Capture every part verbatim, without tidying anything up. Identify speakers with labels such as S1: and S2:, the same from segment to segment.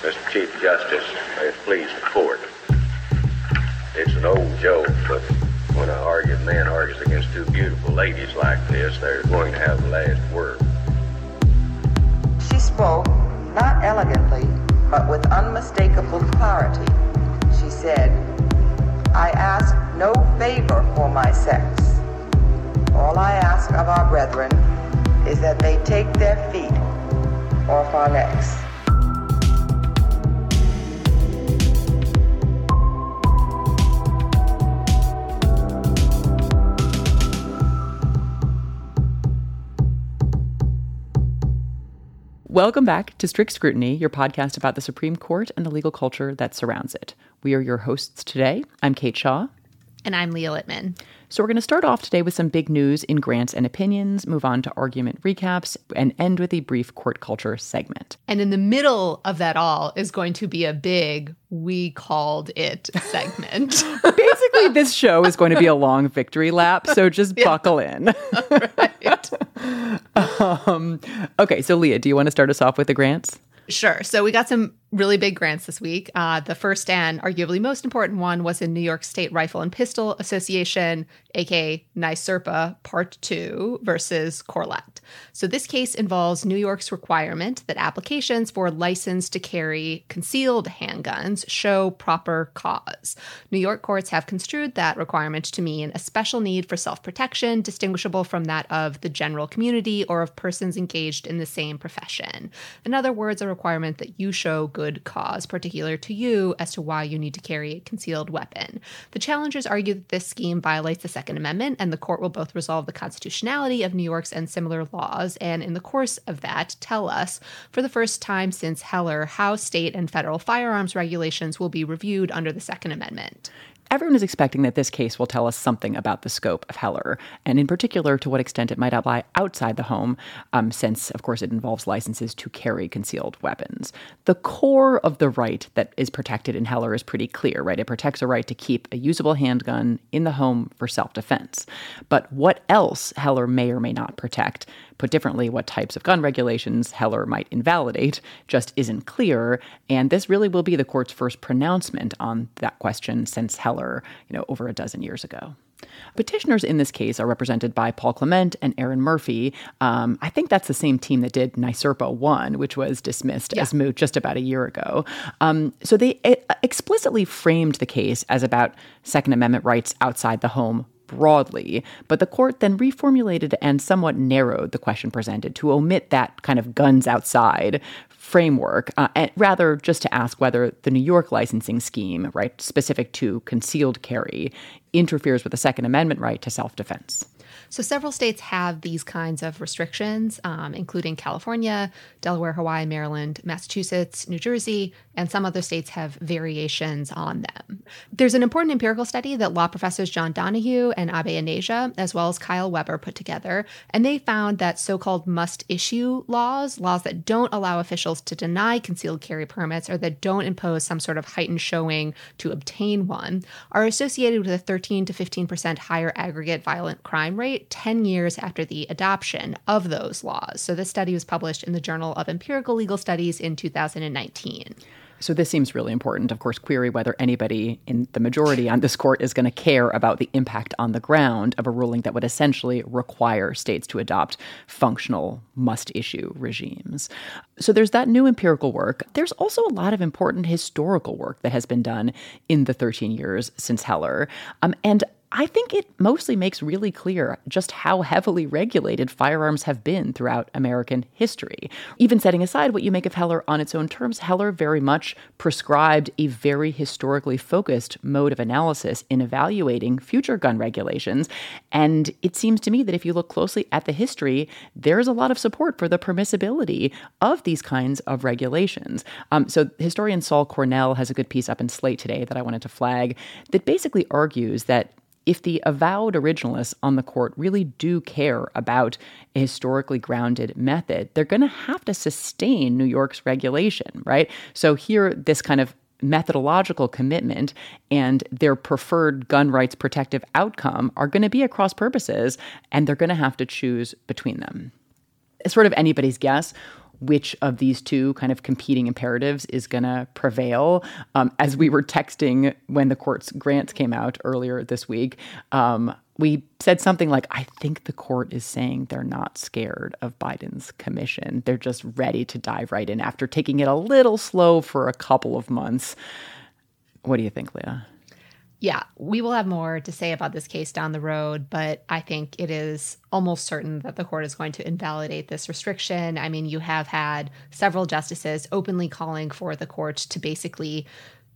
S1: Mister Chief Justice, may it please the court. It's an old joke, but when an argued man argues against two beautiful ladies like this, they're going to have the last word.
S2: She spoke, not elegantly, but with unmistakable clarity. She said, "I ask no favor for my sex. All I ask of our brethren is that they take their feet off our necks."
S3: Welcome back to Strict Scrutiny, your podcast about the Supreme Court and the legal culture that surrounds it. We are your hosts today. I'm Kate Shaw.
S4: And I'm Leah Littman.
S3: So we're going to start off today with some big news in grants and opinions, move on to argument recaps, and end with a brief court culture segment.
S4: And in the middle of that all is going to be a big "we called it" segment.
S3: Basically, this show is going to be a long victory lap, so just yeah. buckle in.
S4: Right.
S3: um, okay, so Leah, do you want to start us off with the grants?
S4: Sure. So we got some really big grants this week. Uh, the first and arguably most important one was in New York State Rifle and Pistol Association, aka NYSERPA Part two versus Corlett. So this case involves New York's requirement that applications for license to carry concealed handguns show proper cause. New York courts have construed that requirement to mean a special need for self-protection distinguishable from that of the general community or of persons engaged in the same profession. In other words, a requirement that you show good cause particular to you as to why you need to carry a concealed weapon. The challengers argue that this scheme violates the Second Amendment, and the court will both resolve the constitutionality of New York's and similar laws, and in the course of that, tell us, for the first time since Heller, how state and federal firearms regulations will be reviewed under the Second Amendment.
S3: Everyone is expecting that this case will tell us something about the scope of Heller, and in particular to what extent it might apply outside the home, um, since, of course, it involves licenses to carry concealed weapons. The core of the right that is protected in Heller is pretty clear, right? It protects a right to keep a usable handgun in the home for self-defense. But what else Heller may or may not protect, put differently, what types of gun regulations Heller might invalidate, just isn't clear, and this really will be the court's first pronouncement on that question since Heller, you know, over a dozen years ago. Petitioners in this case are represented by Paul Clement and Aaron Murphy. Um, I think that's the same team that did NYSERPA one, which was dismissed yeah. as moot just about a year ago. Um, so they explicitly framed the case as about Second Amendment rights outside the home broadly, but the court then reformulated and somewhat narrowed the question presented to omit that kind of guns outside framework, uh, and rather just to ask whether the New York licensing scheme, right, specific to concealed carry, interferes with the Second Amendment right to self-defense.
S4: So several states have these kinds of restrictions, um, including California, Delaware, Hawaii, Maryland, Massachusetts, New Jersey, and some other states have variations on them. There's an important empirical study that law professors John Donahue and Abe Anasia, as well as Kyle Weber, put together, and they found that so-called must-issue laws, laws that don't allow officials to deny concealed carry permits or that don't impose some sort of heightened showing to obtain one, are associated with a thirteen to fifteen percent higher aggregate violent crime rate ten years after the adoption of those laws. So this study was published in the Journal of Empirical Legal Studies in two thousand nineteen.
S3: So this seems really important. Of course, query whether anybody in the majority on this court is going to care about the impact on the ground of a ruling that would essentially require states to adopt functional must-issue regimes. So there's that new empirical work. There's also a lot of important historical work that has been done in the thirteen years since Heller. Um, and I think it mostly makes really clear just how heavily regulated firearms have been throughout American history. Even setting aside what you make of Heller on its own terms, Heller very much prescribed a very historically focused mode of analysis in evaluating future gun regulations. And it seems to me that if you look closely at the history, there's a lot of support for the permissibility of these kinds of regulations. Um, so historian Saul Cornell has a good piece up in Slate today that I wanted to flag that basically argues that if the avowed originalists on the court really do care about a historically grounded method, they're going to have to sustain New York's regulation, right? So here, this kind of methodological commitment and their preferred gun rights protective outcome are going to be at cross purposes, and they're going to have to choose between them. It's sort of anybody's guess which of these two kind of competing imperatives is going to prevail. Um, as we were texting when the court's grants came out earlier this week, um, we said something like, I think the court is saying they're not scared of Biden's commission. They're just ready to dive right in after taking it a little slow for a couple of months. What do you think, Leah?
S4: Yeah, we will have more to say about this case down the road, but I think it is almost certain that the court is going to invalidate this restriction. I mean, you have had several justices openly calling for the court to basically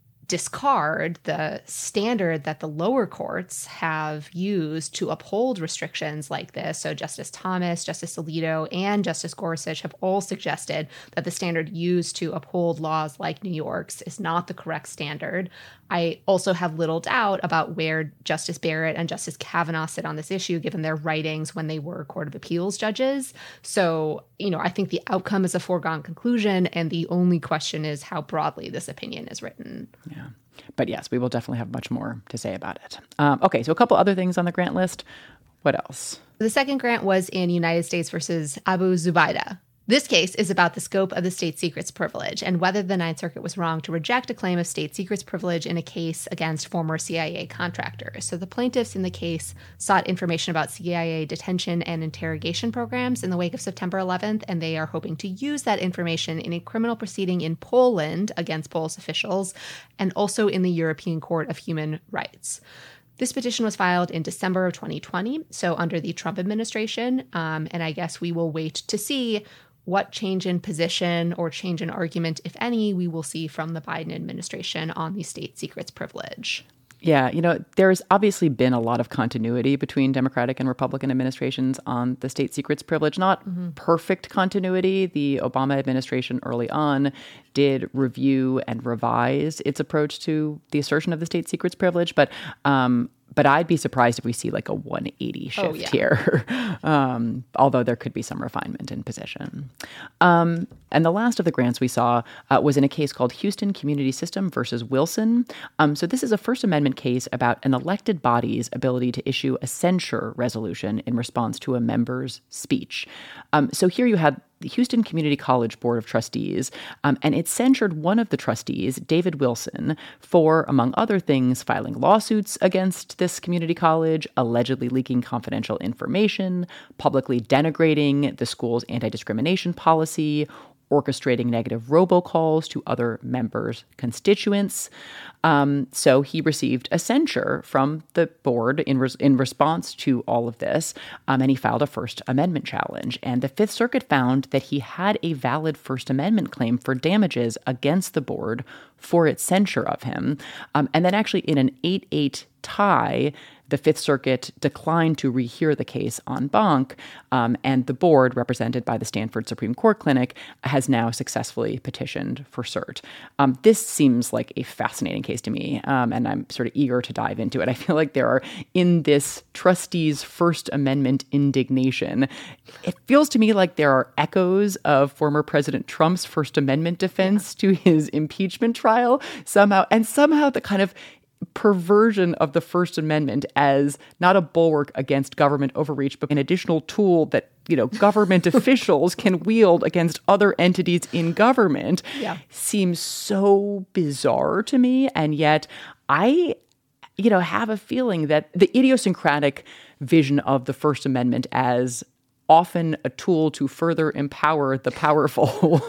S4: discard the standard that the lower courts have used to uphold restrictions like this. So Justice Thomas, Justice Alito, and Justice Gorsuch have all suggested that the standard used to uphold laws like New York's is not the correct standard. I also have little doubt about where Justice Barrett and Justice Kavanaugh sit on this issue, given their writings when they were Court of Appeals judges. So, you know, I think the outcome is a foregone conclusion, and the only question is how broadly this opinion is written.
S3: Yeah. But yes, we will definitely have much more to say about it. Um, okay, so a couple other things on the grant list. What else?
S4: The second grant was in United States versus Abu Zubaydah. This case is about the scope of the state secrets privilege and whether the Ninth Circuit was wrong to reject a claim of state secrets privilege in a case against former C I A contractors. So the plaintiffs in the case sought information about C I A detention and interrogation programs in the wake of September eleventh, and they are hoping to use that information in a criminal proceeding in Poland against Polish officials and also in the European Court of Human Rights. This petition was filed in December of twenty twenty, so under the Trump administration, um, and I guess we will wait to see what change in position or change in argument, if any, we will see from the Biden administration on the state secrets privilege.
S3: Yeah, you know, there's obviously been a lot of continuity between Democratic and Republican administrations on the state secrets privilege. Not mm-hmm. perfect continuity. The Obama administration early on did review and revise its approach to the assertion of the state secrets privilege, but um, but I'd be surprised if we see like a one eighty shift
S4: oh, yeah.
S3: here, um, although there could be some refinement in position. Um, and the last of the grants we saw uh, was in a case called Houston Community System versus Wilson. Um, so this is a First Amendment case about an elected body's ability to issue a censure resolution in response to a member's speech. Um, so here you had the Houston Community College Board of Trustees, um, and it censured one of the trustees, David Wilson, for, among other things, filing lawsuits against this community college, allegedly leaking confidential information, publicly denigrating the school's anti-discrimination policy, orchestrating negative robocalls to other members' constituents. Um, so he received a censure from the board in res- in response to all of this, um, and he filed a First Amendment challenge. And the Fifth Circuit found that he had a valid First Amendment claim for damages against the board for its censure of him. Um, and then actually in an eight eight tie, the Fifth Circuit declined to rehear the case en banc, um, and the board, represented by the Stanford Supreme Court Clinic, has now successfully petitioned for cert. Um, this seems like a fascinating case to me, um, and I'm sort of eager to dive into it. I feel like there are, in this trustees' First Amendment indignation, it feels to me like there are echoes of former President Trump's First Amendment defense yeah. to his impeachment trial somehow, and somehow the kind of perversion of the First Amendment as not a bulwark against government overreach, but an additional tool that, you know, government officials can wield against other entities in government
S4: yeah.
S3: seems so bizarre to me. And yet I, you know, have a feeling that the idiosyncratic vision of the First Amendment as often a tool to further empower the powerful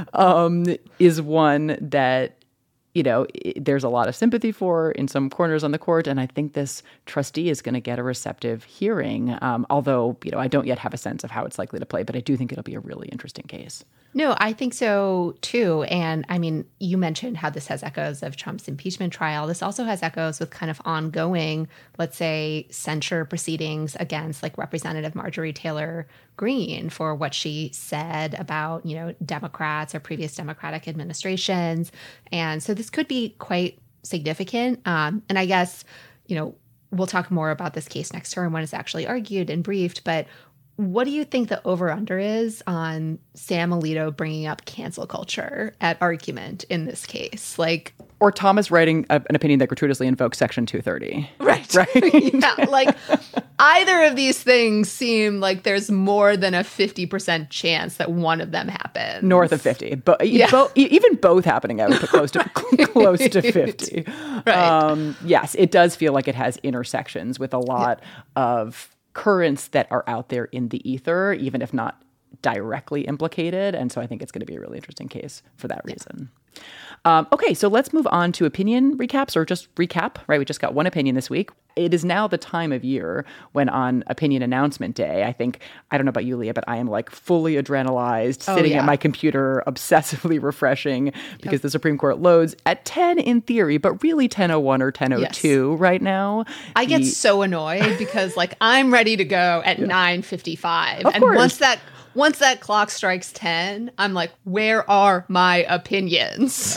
S3: um, is one that, you know, there's a lot of sympathy for in some corners on the court. And I think this trustee is going to get a receptive hearing, um, although, you know, I don't yet have a sense of how it's likely to play, but I do think it'll be a really interesting case.
S4: No, I think so, too. And I mean, you mentioned how this has echoes of Trump's impeachment trial. This also has echoes with kind of ongoing, let's say, censure proceedings against like Representative Marjorie Taylor Greene for what she said about, you know, Democrats or previous Democratic administrations. And so this could be quite significant. Um, and I guess, you know, we'll talk more about this case next term when it's actually argued and briefed. But what do you think the over-under is on Sam Alito bringing up cancel culture at argument in this case? Like,
S3: or Thomas writing a, an opinion that gratuitously invokes Section two thirty.
S4: Right.
S3: Right.
S4: Yeah. Like, either of these things seem like there's more than a fifty percent chance that one of them happens.
S3: North of fifty. But
S4: Yeah.
S3: bo- even both happening, I would put close to close to fifty.
S4: Right.
S3: Um, yes, it does feel like it has intersections with a lot of currents that are out there in the ether, even if not directly implicated. And so I think it's going to be a really interesting case for that reason. Um, okay, so let's move on to opinion recaps, or just recap, right? We just got one opinion this week. It is now the time of year when on opinion announcement day, I think, I don't know about you, Leah, but I am like fully adrenalized,
S4: Oh,
S3: sitting
S4: yeah.
S3: at my computer, obsessively refreshing because the Supreme Court loads at ten in theory, but really ten oh one or ten oh two right now.
S4: I get
S3: The-
S4: so annoyed because like I'm ready to go at nine fifty-five.
S3: Of
S4: And
S3: course.
S4: once that once that clock strikes ten, I'm like, where are my opinions?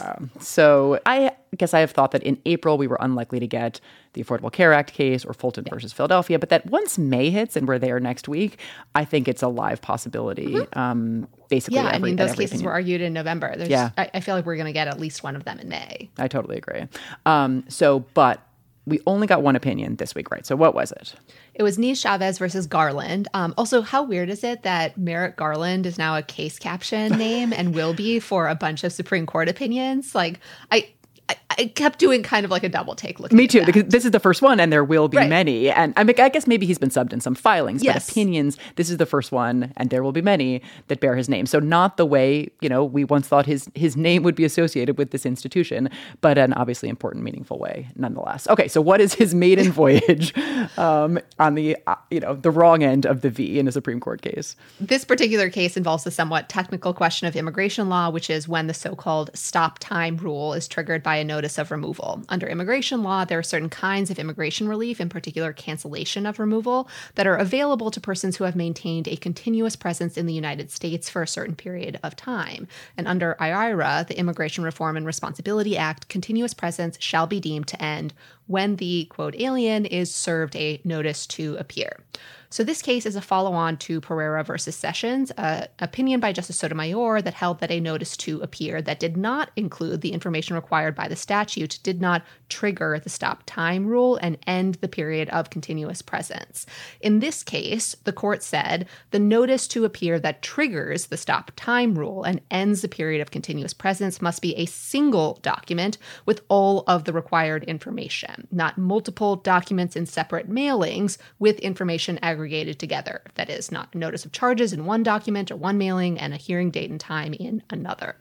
S3: So I guess I have thought that in April we were unlikely to get the Affordable Care Act case or Fulton versus Philadelphia, but that once May hits and we're there next week, I think it's a live possibility. Um, basically,
S4: Yeah, I
S3: every,
S4: mean, those
S3: at every
S4: cases
S3: opinion.
S4: were argued in November. There's,
S3: Yeah.
S4: I, I feel like we're going to get at least one of them in May.
S3: I totally agree. Um, so, but we only got one opinion this week, right? So what was it?
S4: It was Nice Chavez versus Garland. Um, also, how weird is it that Merrick Garland is now a case caption name and will be for a bunch of Supreme Court opinions? Like, I, I, I kept doing kind of like a double take looking
S3: Me
S4: at
S3: too,
S4: that.
S3: because this is the first one, and there will be
S4: Right.
S3: many. And I mean, I guess maybe he's been subbed in some filings,
S4: Yes.
S3: but opinions, this is the first one, and there will be many that bear his name. So not the way, you know, we once thought his his name would be associated with this institution, but an obviously important, meaningful way nonetheless. Okay, so what is his maiden voyage um, on the, uh, you know, the wrong end of the V in a Supreme Court case?
S4: This particular case involves the somewhat technical question of immigration law, which is when the so-called stop time rule is triggered by a notice of removal. Under immigration law, there are certain kinds of immigration relief, in particular cancellation of removal, that are available to persons who have maintained a continuous presence in the United States for a certain period of time. And under I R A, the Immigration Reform and Responsibility Act, continuous presence shall be deemed to end when the, quote, alien is served a notice to appear. So this case is a follow-on to Pereira versus Sessions, an opinion by Justice Sotomayor that held that a notice to appear that did not include the information required by the statute did not trigger the stop time rule and end the period of continuous presence. In this case, the court said the notice to appear that triggers the stop time rule and ends the period of continuous presence must be a single document with all of the required information, not multiple documents in separate mailings with information aggregated together. That is, not a notice of charges in one document or one mailing and a hearing date and time in another.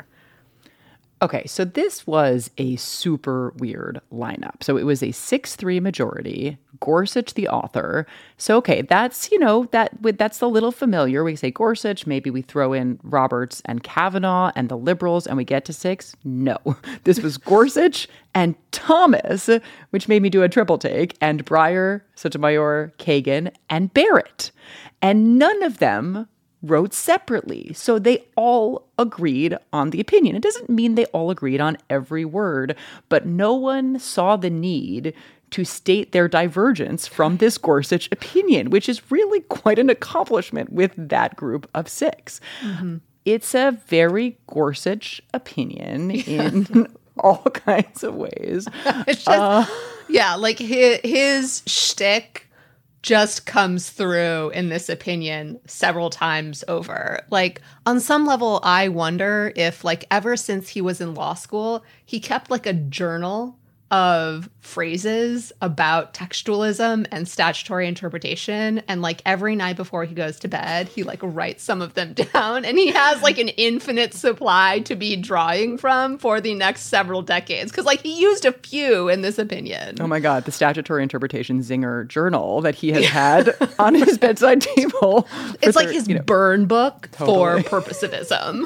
S3: Okay, so this was a super weird lineup. So it was a six three majority, Gorsuch the author. So, okay, that's, you know, that that's a little familiar. We say Gorsuch, maybe we throw in Roberts and Kavanaugh and the liberals and we get to six. No, this was Gorsuch and Thomas, which made me do a triple take, and Breyer, Sotomayor, Kagan, and Barrett. And none of them wrote separately. So they all agreed on the opinion. It doesn't mean they all agreed on every word, but no one saw the need to state their divergence from this Gorsuch opinion, which is really quite an accomplishment with that group of six. Mm-hmm. It's a very Gorsuch opinion in all kinds of ways.
S4: It's just,
S3: Uh,
S4: yeah, like his, his shtick just comes through in this opinion several times over. Like, on some level, I wonder if, like, ever since he was in law school, he kept, like, a journal of phrases about textualism and statutory interpretation. And, like, every night before he goes to bed, he, like, writes some of them down. And he has, like, an infinite supply to be drawing from for the next several decades. Because, like, he used a few in this opinion.
S3: Oh my God, the statutory interpretation zinger journal that he has had on his bedside table.
S4: It's like
S3: thir-
S4: his
S3: you know,
S4: burn book
S3: Totally.
S4: for purposivism.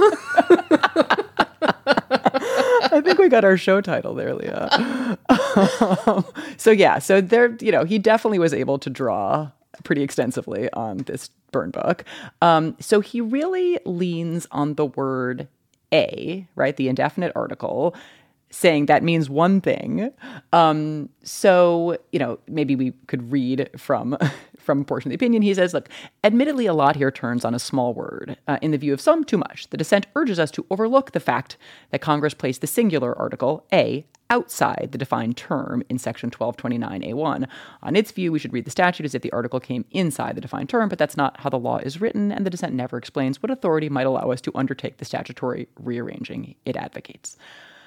S3: I think we got our show title there, Leah. Um, so yeah, so there, you know, he definitely was able to draw pretty extensively on this burn book. Um, so he really leans on the word a, right? The indefinite article. saying that means one thing. Um, so, you know, maybe we could read from from a portion of the opinion. He says, look, admittedly, a lot here turns on a small word. Uh, in the view of some, too much. The dissent urges us to overlook the fact that Congress placed the singular article, a, outside the defined term in Section twelve twenty-nine A one. On its view, we should read the statute as if the article came inside the defined term, but that's not how the law is written, and the dissent never explains what authority might allow us to undertake the statutory rearranging it advocates.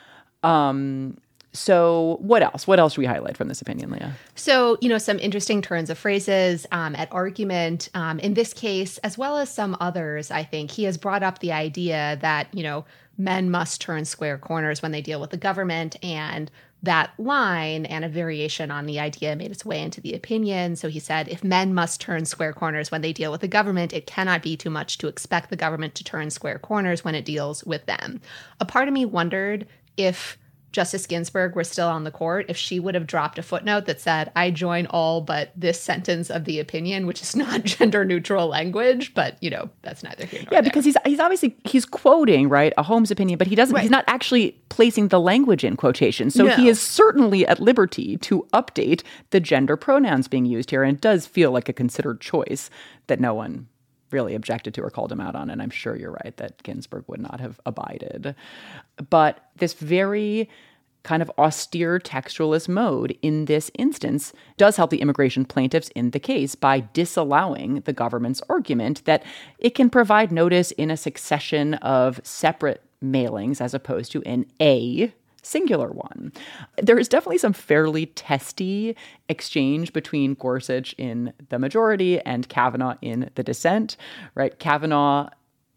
S3: Um, so what else? What else should we highlight from this opinion, Leah?
S4: So, you know, some interesting turns of phrases um, at argument. Um, in this case, as well as some others, I think he has brought up the idea that, you know, men must turn square corners when they deal with the government, and that line and a variation on the idea made its way into the opinion. So he said, if men must turn square corners when they deal with the government, it cannot be too much to expect the government to turn square corners when it deals with them. A part of me wondered if Justice Ginsburg were still on the court, if she would have dropped a footnote that said, I join all but this sentence of the opinion, which is not gender neutral language, but, you know, that's neither here nor
S3: Yeah,
S4: there.
S3: because he's he's obviously, he's quoting, right, a Holmes opinion, but he doesn't,
S4: Right.
S3: he's not actually placing the language in quotation. So
S4: No.
S3: he is certainly at liberty to update the gender pronouns being used here. And it does feel like a considered choice that no one really objected to or called him out on. And I'm sure you're right that Ginsburg would not have abided. But this very kind of austere textualist mode in this instance does help the immigration plaintiffs in the case by disallowing the government's argument that it can provide notice in a succession of separate mailings as opposed to in a singular one. There is definitely some fairly testy exchange between Gorsuch in the majority and Kavanaugh in the dissent, right? Kavanaugh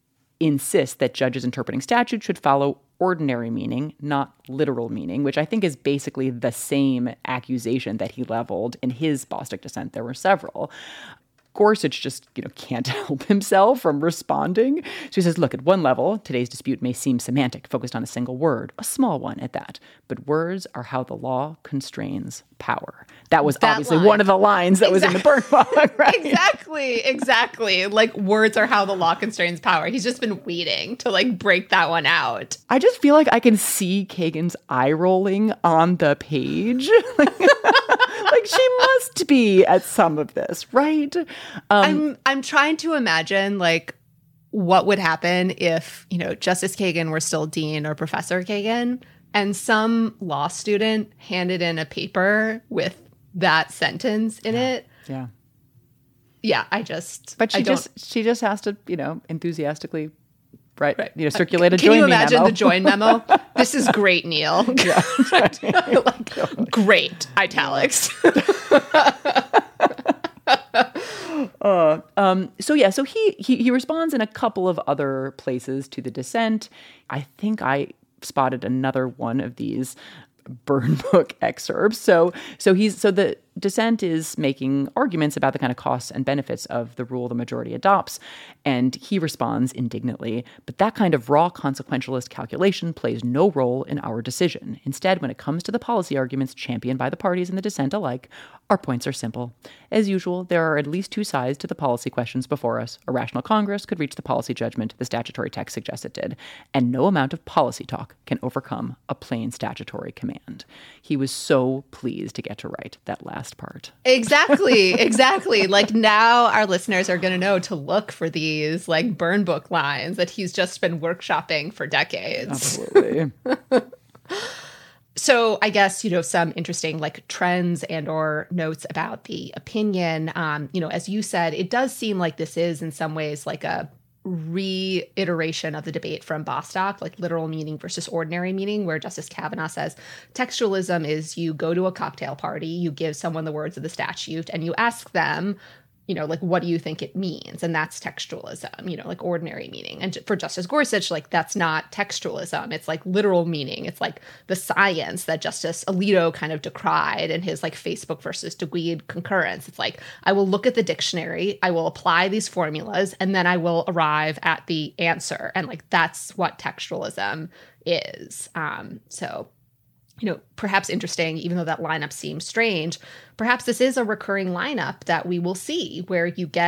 S3: insists that judges interpreting statute should follow ordinary meaning, not literal meaning, which I think is basically the same accusation that he leveled in his Bostock dissent. There were several. Gorsuch just, you know, can't help himself from responding. So he says, look, at one level, today's dispute may seem semantic, focused on a single word, a small one at that. But words are how the law constrains power. That was
S4: That
S3: obviously
S4: line.
S3: one of the lines that was in the burn book, right?
S4: Exactly, exactly. Like, words are how the law constrains power. He's just been waiting to, like, break that one out.
S3: I just feel like I can see Kagan's eye rolling on the page. like, like she must be at some of this, right? Um,
S4: I'm I'm trying to imagine, like, what would happen if, you know, Justice Kagan were still Dean or Professor Kagan, and some law student handed in a paper with that sentence in
S3: yeah,
S4: it.
S3: Yeah.
S4: Yeah, I just
S3: But she
S4: I don't,
S3: just she just has to, you know, enthusiastically, right?
S4: Right.
S3: You know, circulate a
S4: Can
S3: join
S4: you
S3: me
S4: imagine
S3: memo.
S4: the join memo? This is great, Neil.
S3: Yeah.
S4: Like, great, italics.
S3: Uh, um, so yeah, so he, he he responds in a couple of other places to the dissent. I think I spotted another one of these burn book excerpts. So so he's so the dissent is making arguments about the kind of costs and benefits of the rule the majority adopts, and he responds indignantly, but that kind of raw consequentialist calculation plays no role in our decision. Instead, when it comes to the policy arguments championed by the parties in the dissent alike, our points are simple. As usual, there are at least two sides to the policy questions before us. A rational Congress could reach the policy judgment the statutory text suggests it did, and no amount of policy talk can overcome a plain statutory command. He was so pleased to get to write that last part.
S4: Exactly, exactly. Like, now our listeners are going to know to look for these, like, burn book lines that he's just been workshopping for decades.
S3: Absolutely.
S4: So I guess, you know, some interesting, like, trends and or notes about the opinion. Um, you know, as you said, it does seem like this is in some ways like a reiteration of the debate from Bostock, like literal meaning versus ordinary meaning, where Justice Kavanaugh says textualism is you go to a cocktail party, you give someone the words of the statute, and you ask them, you know, like, what do you think it means? And that's textualism, you know, like ordinary meaning. And for Justice Gorsuch, like, that's not textualism. It's like literal meaning. It's like the science that Justice Alito kind of decried in his, like, Facebook versus Degweed concurrence. It's like, I will look at the dictionary, I will apply these formulas, and then I will arrive at the answer. And, like, that's what textualism is. Um, so you know, perhaps interesting, even though that lineup seems strange, perhaps this is a recurring lineup that we will see where you get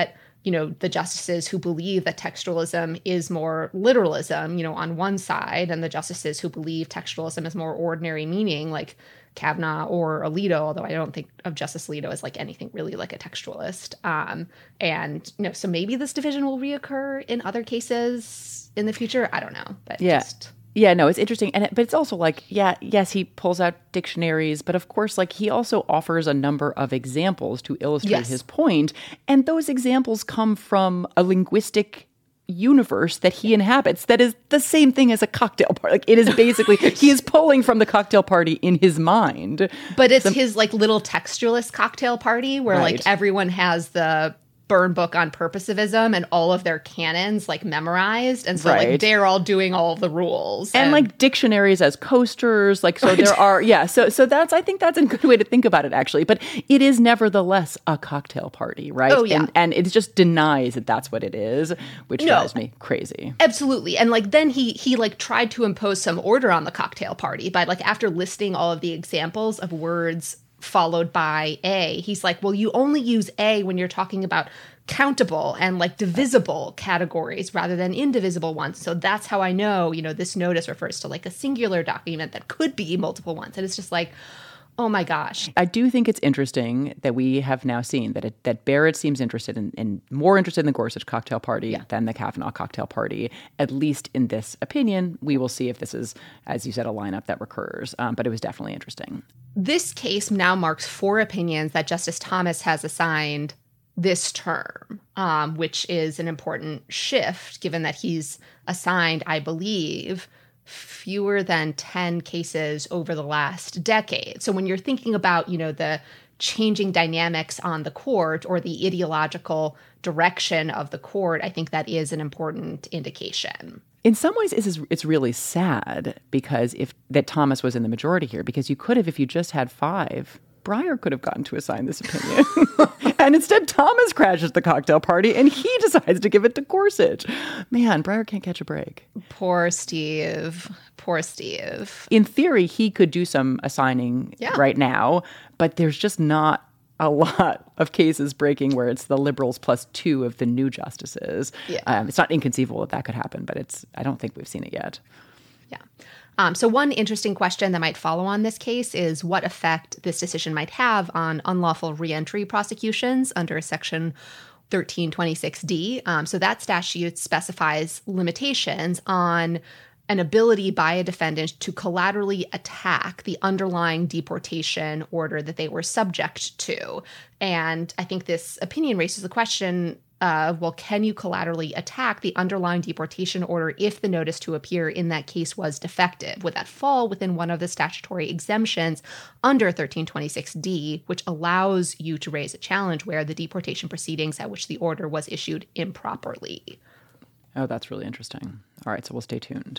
S4: you know, the justices who believe that textualism is more literalism, you know, on one side, and the justices who believe textualism is more ordinary meaning, like Kavanaugh or Alito, although I don't think of Justice Alito as like anything really like a textualist. Um, and, you know, so maybe this division will reoccur in other cases in the future. I don't know. But
S3: yeah.
S4: just...
S3: Yeah, no, it's interesting. And it, but it's also like, yeah, yes, he pulls out dictionaries, but of course, like he also offers a number of examples to illustrate
S4: Yes.
S3: his point. And those examples come from a linguistic universe that he inhabits that is the same thing as a cocktail party. Like it is basically, he is pulling from the cocktail party in his mind.
S4: But it's the, his like little textualist cocktail party where
S3: right.
S4: like everyone has the burn book on purposivism and all of their canons like memorized, and so
S3: right.
S4: like they're all doing all of the rules
S3: and, and like dictionaries as coasters, like so there are yeah so so that's I think that's a good way to think about it actually, but it is nevertheless a cocktail party, right?
S4: Oh yeah,
S3: and, and it just denies that that's what it is, which
S4: no,
S3: drives me crazy.
S4: Absolutely. And like then he he like tried to impose some order on the cocktail party by like after listing all of the examples of words followed by A, he's like, well, you only use A when you're talking about countable and like divisible categories rather than indivisible ones. So that's how I know, you know, this notice refers to like a singular document that could be multiple ones. And it's just like, oh my gosh.
S3: I do think it's interesting that we have now seen that it, that Barrett seems interested in, in more interested in the Gorsuch cocktail party
S4: yeah.
S3: than the Kavanaugh cocktail party, at least in this opinion. We will see if this is, as you said, a lineup that recurs. Um, but it was definitely interesting.
S4: This case now marks four opinions that Justice Thomas has assigned this term, um, which is an important shift given that he's assigned, I believe, fewer than ten cases over the last decade. So when you're thinking about, you know, the changing dynamics on the court or the ideological direction of the court, I think that is an important indication.
S3: In some ways, it's, it's really sad because if that Thomas was in the majority here, because you could have, if you just had five, Breyer could have gotten to assign this opinion. And instead, Thomas crashes the cocktail party and he decides to give it to Gorsuch. Man, Breyer can't catch a break.
S4: Poor Steve. Poor Steve.
S3: In theory, he could do some assigning
S4: yeah.
S3: right now, but there's just not a lot of cases breaking where it's the liberals plus two of the new justices.
S4: Yeah.
S3: Um, it's not inconceivable that that could happen, but it's I don't think we've seen it yet.
S4: Yeah. Um, so one interesting question that might follow on this case is what effect this decision might have on unlawful reentry prosecutions under Section thirteen twenty-six D. Um, so that statute specifies limitations on an ability by a defendant to collaterally attack the underlying deportation order that they were subject to. And I think this opinion raises the question, uh, well, can you collaterally attack the underlying deportation order if the notice to appear in that case was defective? Would that fall within one of the statutory exemptions under thirteen twenty-six D, which allows you to raise a challenge where the deportation proceedings at which the order was issued improperly?
S3: Oh, that's really interesting. All right, so we'll stay tuned.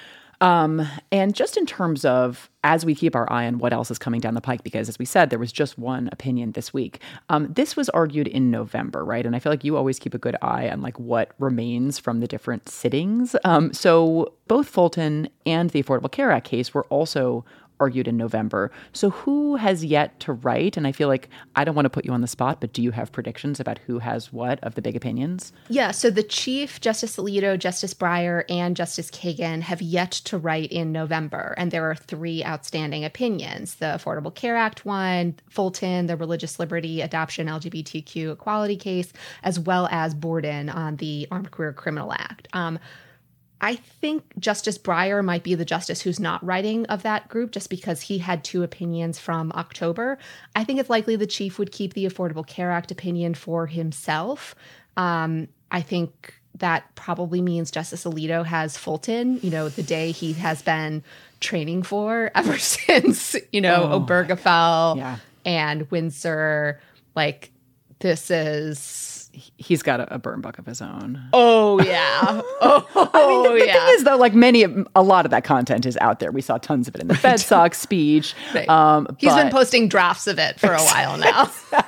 S3: Um, and just in terms of, as we keep our eye on what else is coming down the pike, because as we said, there was just one opinion this week. Um, this was argued in November, right? And I feel like you always keep a good eye on like what remains from the different sittings. Um, so both Fulton and the Affordable Care Act case were also argued in November. So who has yet to write? And I feel like I don't want to put you on the spot, but do you have predictions about who has what of the big opinions?
S4: Yeah, so the Chief, Justice Alito, Justice Breyer, and Justice Kagan have yet to write in November. And there are three outstanding opinions. The Affordable Care Act one, Fulton, the Religious Liberty, Adoption, L G B T Q Equality case, as well as Borden on the Armed Career Criminal Act. Um, I think Justice Breyer might be the justice who's not writing of that group just because he had two opinions from October. I think it's likely the chief would keep the Affordable Care Act opinion for himself. Um, I think that probably means Justice Alito has Fulton, you know, the day he has been training for ever since, you know,
S3: oh.
S4: Obergefell
S3: yeah.
S4: and Windsor. Like, this is...
S3: He's got a, a burn book of his own.
S4: Oh, yeah. Oh,
S3: I mean, the, the
S4: yeah.
S3: thing is, though, like many, a lot of that content is out there. We saw tons of it in the FedSoc speech.
S4: Right.
S3: Um,
S4: He's
S3: but,
S4: been posting drafts of it for a while now.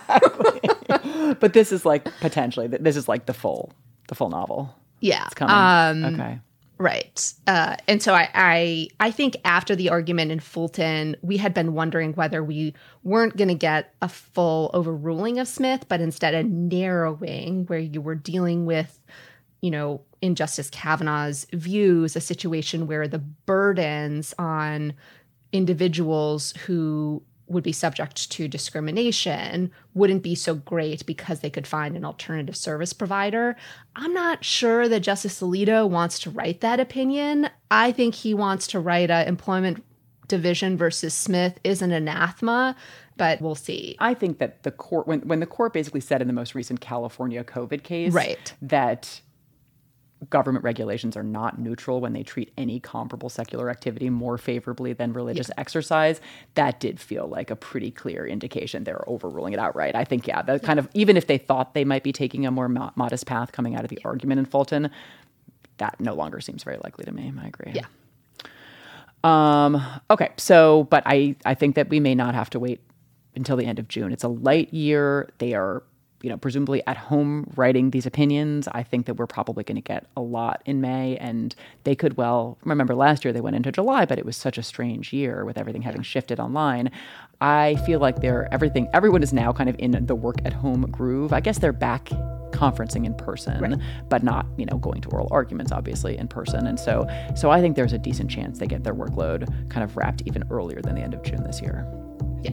S3: Exactly. But this is like potentially, this is like the full, the full novel.
S4: Yeah.
S3: It's coming.
S4: Um,
S3: okay.
S4: Right. Uh, and so I, I I think after the argument in Fulton, we had been wondering whether we weren't going to get a full overruling of Smith, but instead a narrowing where you were dealing with, you know, in Justice Kavanaugh's views, a situation where the burdens on individuals who would be subject to discrimination wouldn't be so great because they could find an alternative service provider. I'm not sure that Justice Alito wants to write that opinion. I think he wants to write a employment division versus Smith is an anathema, but we'll see.
S3: I think that the court, when, when the court basically said in the most recent California COVID case,
S4: right,
S3: that government regulations are not neutral when they treat any comparable secular activity more favorably than religious yeah. exercise, that did feel like a pretty clear indication they're overruling it outright. I think, yeah, that kind of, even if they thought they might be taking a more mo- modest path coming out of the yeah. argument in Fulton, that no longer seems very likely to me. I agree.
S4: Yeah.
S3: Um, okay. So, but I, I think that we may not have to wait until the end of June. It's a light year. They are, you know, presumably at home writing these opinions. I think that we're probably going to get a lot in May, and they could well, remember last year they went into July, but it was such a strange year with everything having shifted online. I feel like they're everything, everyone is now kind of in the work at home groove. I guess they're back conferencing in person, right. but not, you know, going to oral arguments, obviously, in person. And so, so I think there's a decent chance they get their workload kind of wrapped even earlier than the end of June this year.
S4: Yeah.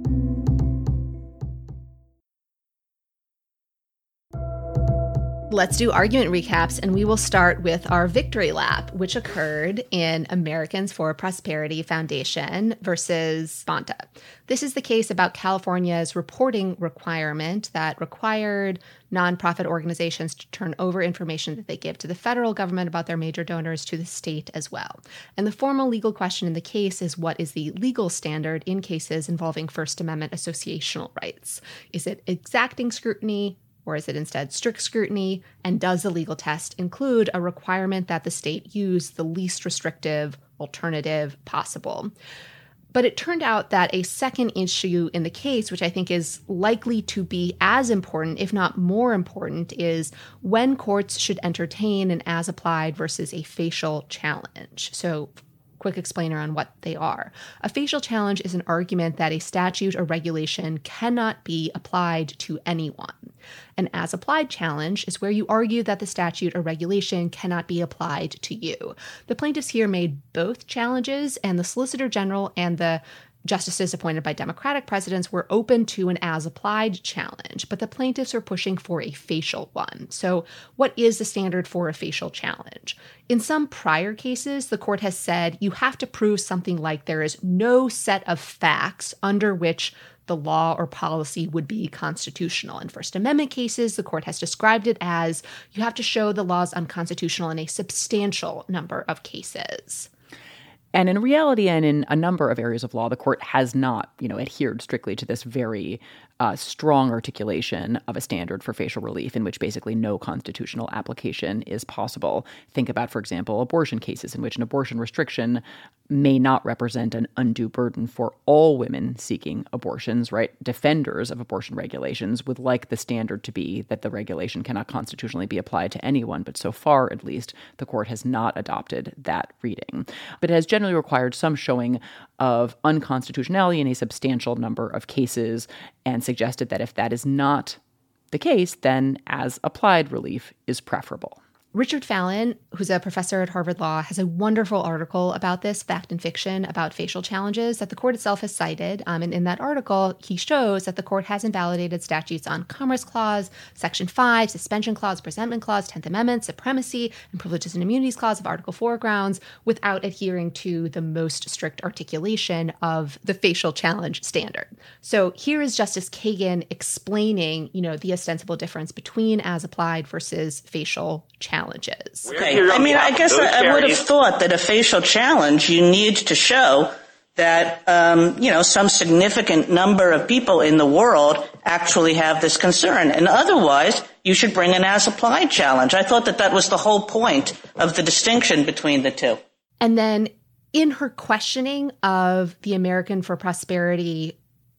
S4: Let's do argument recaps, and we will start with our victory lap, which occurred in Americans for Prosperity Foundation versus Bonta. This is the case about California's reporting requirement that required nonprofit organizations to turn over information that they give to the federal government about their major donors to the state as well. And the formal legal question in the case is, what is the legal standard in cases involving First Amendment associational rights? Is it exacting scrutiny, or is it instead strict scrutiny? And does the legal test include a requirement that the state use the least restrictive alternative possible? But it turned out that a second issue in the case, which I think is likely to be as important, if not more important, is when courts should entertain an as-applied versus a facial challenge. So quick explainer on what they are. A facial challenge is an argument that a statute or regulation cannot be applied to anyone. An as-applied challenge is where you argue that the statute or regulation cannot be applied to you. The plaintiffs here made both challenges, and the Solicitor General and the justices appointed by Democratic presidents were open to an as-applied challenge, but the plaintiffs are pushing for a facial one. So what is the standard for a facial challenge? In some prior cases, the court has said you have to prove something like there is no set of facts under which the law or policy would be constitutional. In First Amendment cases, the court has described it as you have to show the law is unconstitutional in a substantial number of cases.
S3: And in reality, and in a number of areas of law, the court has not, you know, adhered strictly to this very uh, strong articulation of a standard for facial relief in which basically no constitutional application is possible. Think about, for example, abortion cases in which an abortion restriction may not represent an undue burden for all women seeking abortions, right? Defenders of abortion regulations would like the standard to be that the regulation cannot constitutionally be applied to anyone, but so far, at least, the court has not adopted that reading. But it has generally required some showing of unconstitutionality in a substantial number of cases and suggested that if that is not the case, then as applied relief is preferable.
S4: Richard Fallon, who's a professor at Harvard Law, has a wonderful article about this, Fact and Fiction, about facial challenges that the court itself has cited. Um, and in that article, he shows that the court has invalidated statutes on Commerce Clause, Section five, Suspension Clause, Presentment Clause, tenth Amendment, Supremacy, and Privileges and Immunities Clause of Article four grounds without adhering to the most strict articulation of the facial challenge standard. So here is Justice Kagan explaining, you know, the ostensible difference between as applied versus facial challenge. Challenges.
S5: Okay. I mean, I guess I, I would have thought that a facial challenge, you need to show that, um, you know, some significant number of people in the world actually have this concern. And otherwise, you should bring an as-applied challenge. I thought that that was the whole point of the distinction between the two.
S4: And then in her questioning of the American for Prosperity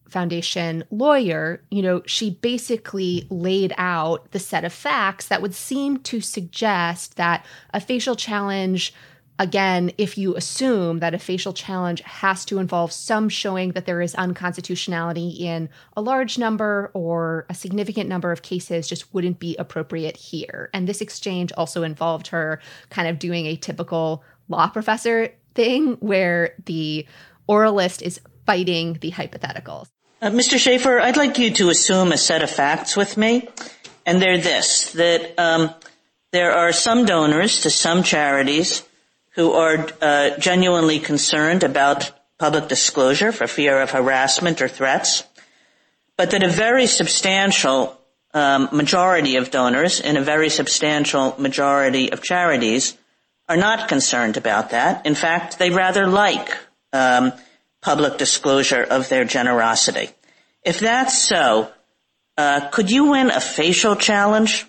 S4: Foundation lawyer, you know, she basically laid out the set of facts that would seem to suggest that a facial challenge, again, if you assume that a facial challenge has to involve some showing that there is unconstitutionality in a large number or a significant number of cases, just wouldn't be appropriate here. And this exchange also involved her kind of doing a typical law professor thing where the oralist is fighting the hypotheticals.
S5: Uh, Mister Schaefer, I'd like you to assume a set of facts with me, and they're this, that um, there are some donors to some charities who are uh, genuinely concerned about public disclosure for fear of harassment or threats, but that a very substantial um, majority of donors and a very substantial majority of charities are not concerned about that. In fact, they rather like um, public disclosure of their generosity. If that's so, uh, could you win a facial challenge?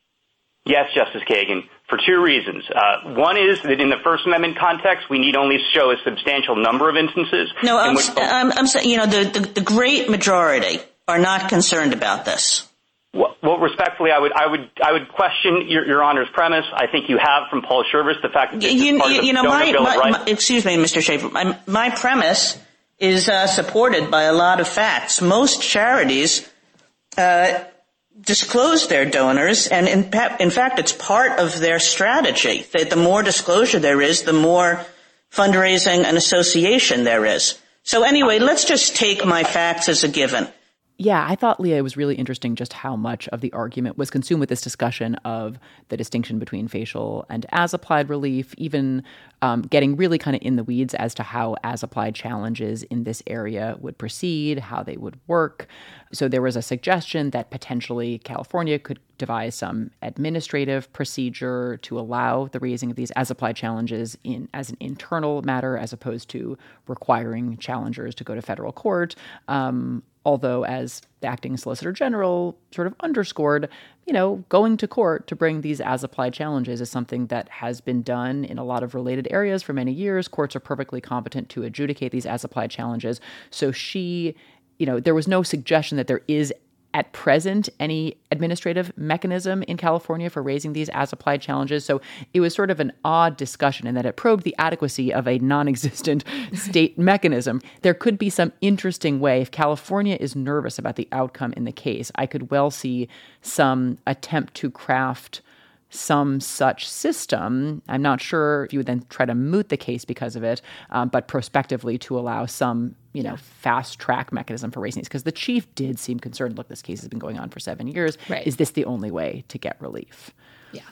S6: Yes, Justice Kagan, for two reasons. Uh, one is that in the First Amendment context, we need only show a substantial number of instances.
S5: No, I'm,
S6: which,
S5: I'm, I'm saying, you know, the, the, the great majority are not concerned about this.
S6: Well, well, respectfully, I would, I would, I would question your, your Honor's premise. I think you have from Paul Schervis the fact that this
S5: you,
S6: is part
S5: you,
S6: of the
S5: you know,
S6: Donor
S5: my,
S6: Bill
S5: my,
S6: of Rights.
S5: my, excuse me, Mister Schaefer. My, my premise is uh, supported by a lot of facts. Most charities uh, disclose their donors, and in, in fact, it's part of their strategy. That the more disclosure there is, the more fundraising and association there is. So anyway, let's just take my facts as a given.
S3: Yeah, I thought, Leah, it was really interesting just how much of the argument was consumed with this discussion of the distinction between facial and as-applied relief, even um, getting really kind of in the weeds as to how as-applied challenges in this area would proceed, how they would work. So there was a suggestion that potentially California could devise some administrative procedure to allow the raising of these as-applied challenges in as an internal matter as opposed to requiring challengers to go to federal court. Um, Although, as the acting solicitor general sort of underscored, you know, going to court to bring these as-applied challenges is something that has been done in a lot of related areas for many years. Courts are perfectly competent to adjudicate these as-applied challenges. So she, you know, there was no suggestion that there is at present any administrative mechanism in California for raising these as-applied challenges. So it was sort of an odd discussion in that it probed the adequacy of a non-existent state mechanism. There could be some interesting way, if California is nervous about the outcome in the case, I could well see some attempt to craft some such system. I'm not sure if you would then try to moot the case because of it, um, but prospectively to allow some, you know, fast track mechanism for raising these. Because the chief did seem concerned, look, this case has been going on for seven years.
S4: Right. Is
S3: this the only way to get relief?
S4: Yeah.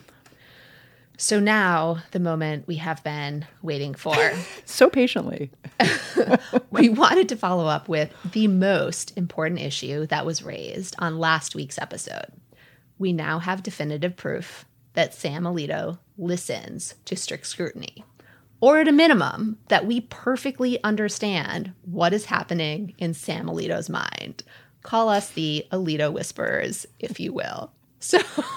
S4: So now the moment we have been waiting for.
S3: So patiently.
S4: We wanted to follow up with the most important issue that was raised on last week's episode. We now have definitive proof that Sam Alito listens to strict scrutiny, or at a minimum, that we perfectly understand what is happening in Sam Alito's mind. Call us the Alito Whisperers, if you will. So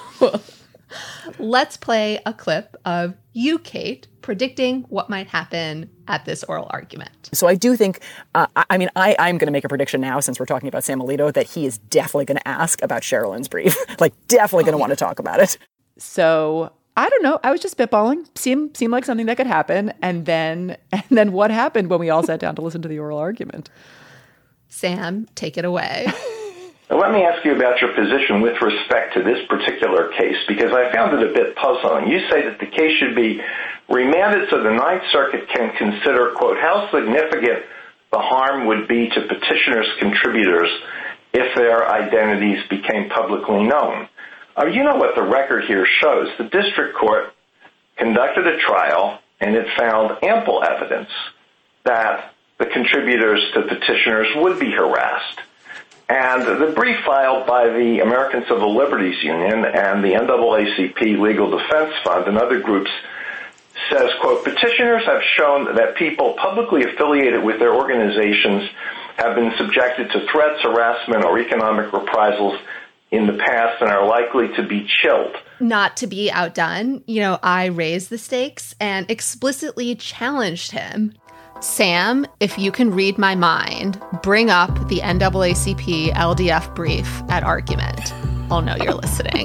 S4: let's play a clip of you, Kate, predicting what might happen at this oral argument.
S7: So I do think, uh, I mean, I, I'm going to make a prediction now, since we're talking about Sam Alito, that he is definitely going to ask about Sherilyn's brief. Like, definitely going to want to talk about it.
S3: So I don't know. I was just spitballing. Seemed seemed like something that could happen. And then and then what happened when we all sat down to listen to the oral argument?
S4: Sam, take it away.
S8: Now, let me ask you about your position with respect to this particular case, because I found it a bit puzzling. You say that the case should be remanded so the Ninth Circuit can consider, quote, how significant the harm would be to petitioners' contributors if their identities became publicly known. Uh, you know what the record here shows. The district court conducted a trial, and it found ample evidence that the contributors to petitioners would be harassed. And the brief filed by the American Civil Liberties Union and the N double A C P Legal Defense Fund and other groups says, quote, petitioners have shown that people publicly affiliated with their organizations have been subjected to threats, harassment, or economic reprisals in the past and are likely to be chilled.
S4: Not to be outdone, you know, I raised the stakes and explicitly challenged him Sam, if you can read my mind, bring up the N double A C P L D F brief at argument. I'll know you're listening.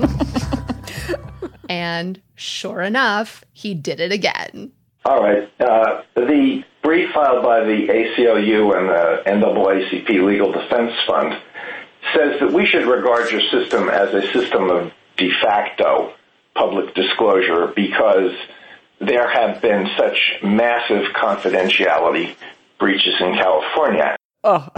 S4: And sure enough, he did it again.
S8: All right. Uh, the brief filed by the A C L U and the N double A C P Legal Defense Fund says that we should regard your system as a system of de facto public disclosure because there have been such massive confidentiality breaches in California.
S3: Oh,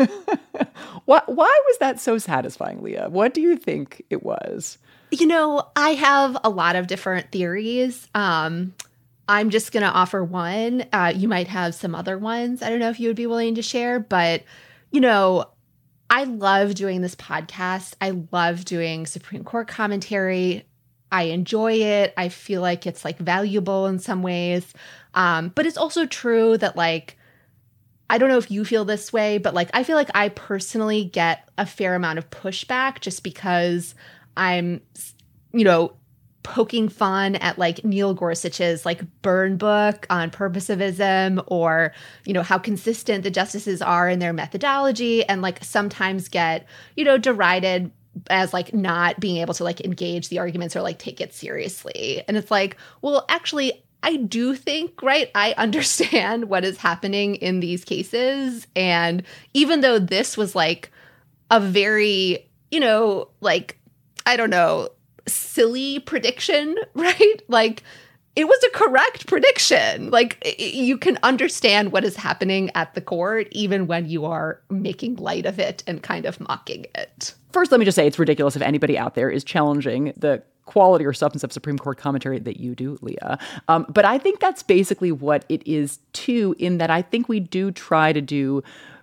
S3: why, why was that so satisfying, Leah? What do you think it was?
S4: You know, I have a lot of different theories. Um, I'm just going to offer one. Uh, you might have some other ones. I don't know if you would be willing to share, but, you know, I love doing this podcast. I love doing Supreme Court commentary. I enjoy it. I feel like it's like valuable in some ways. Um, but it's also true that like, I don't know if you feel this way, but like, I feel like I personally get a fair amount of pushback just because I'm, you know, poking fun at like Neil Gorsuch's like burn book on purposivism or, you know, how consistent the justices are in their methodology and like sometimes get, you know, derided as like not being able to like engage the arguments or like take it seriously. And it's like, well, actually, I do think, right, I understand what is happening in these cases. And even though this was like a very, you know, like, I don't know, silly prediction, right? Like, it was a correct prediction. Like, you can understand what is happening at the court, even when you are making light of it and kind of mocking it.
S3: First, let me just say it's ridiculous if anybody out there is challenging the quality or substance of Supreme Court commentary that you do, Leah. Um, but I think that's basically what it is, too, in that I think we do try to do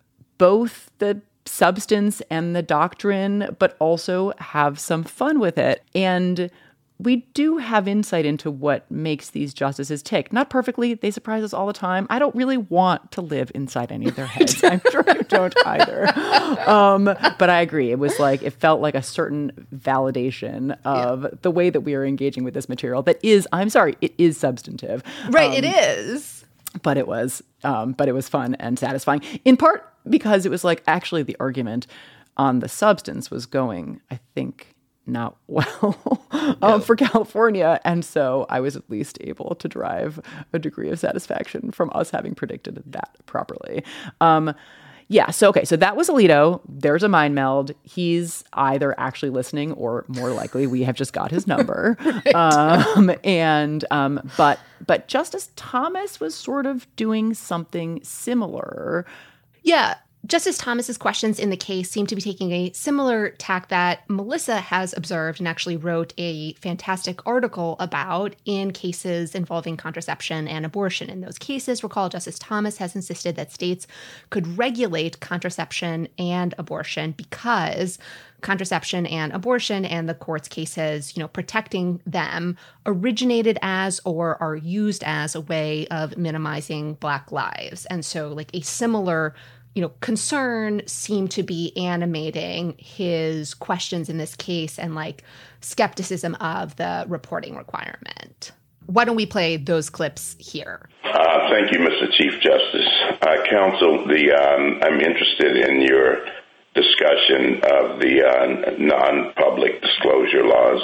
S3: both the substance and the doctrine, but also have some fun with it. And we do have insight into what makes these justices tick. Not perfectly. They surprise us all the time. I don't really want to live inside any of their heads. I'm sure you don't either. Um, but I agree. It was like, it felt like a certain validation of yeah. the way that we are engaging with this material that is, I'm sorry, it is substantive.
S4: Right,
S3: um,
S4: it is.
S3: But it was, um, but it was fun and satisfying. In part because it was like actually the argument on the substance was going, I think, not well um, no. for California. And so I was at least able to derive a degree of satisfaction from us having predicted that properly. Um, yeah. So, okay. So that was Alito. There's a mind meld. He's either actually listening or more likely we have just got his number. right. um, and, um, but, but Justice Thomas was sort of doing something similar.
S4: Yeah. Justice Thomas's questions in the case seem to be taking a similar tack that Melissa has observed and actually wrote a fantastic article about in cases involving contraception and abortion. In those cases, recall, Justice Thomas has insisted that states could regulate contraception and abortion because contraception and abortion and the court's cases, you know, protecting them originated as or are used as a way of minimizing Black lives. And so like a similar you know, concern seemed to be animating his questions in this case and like skepticism of the reporting requirement. Why don't we play those clips here?
S9: Uh, thank you, Mister Chief Justice. Uh, counsel, the um, I'm interested in your discussion of the uh, non-public disclosure laws.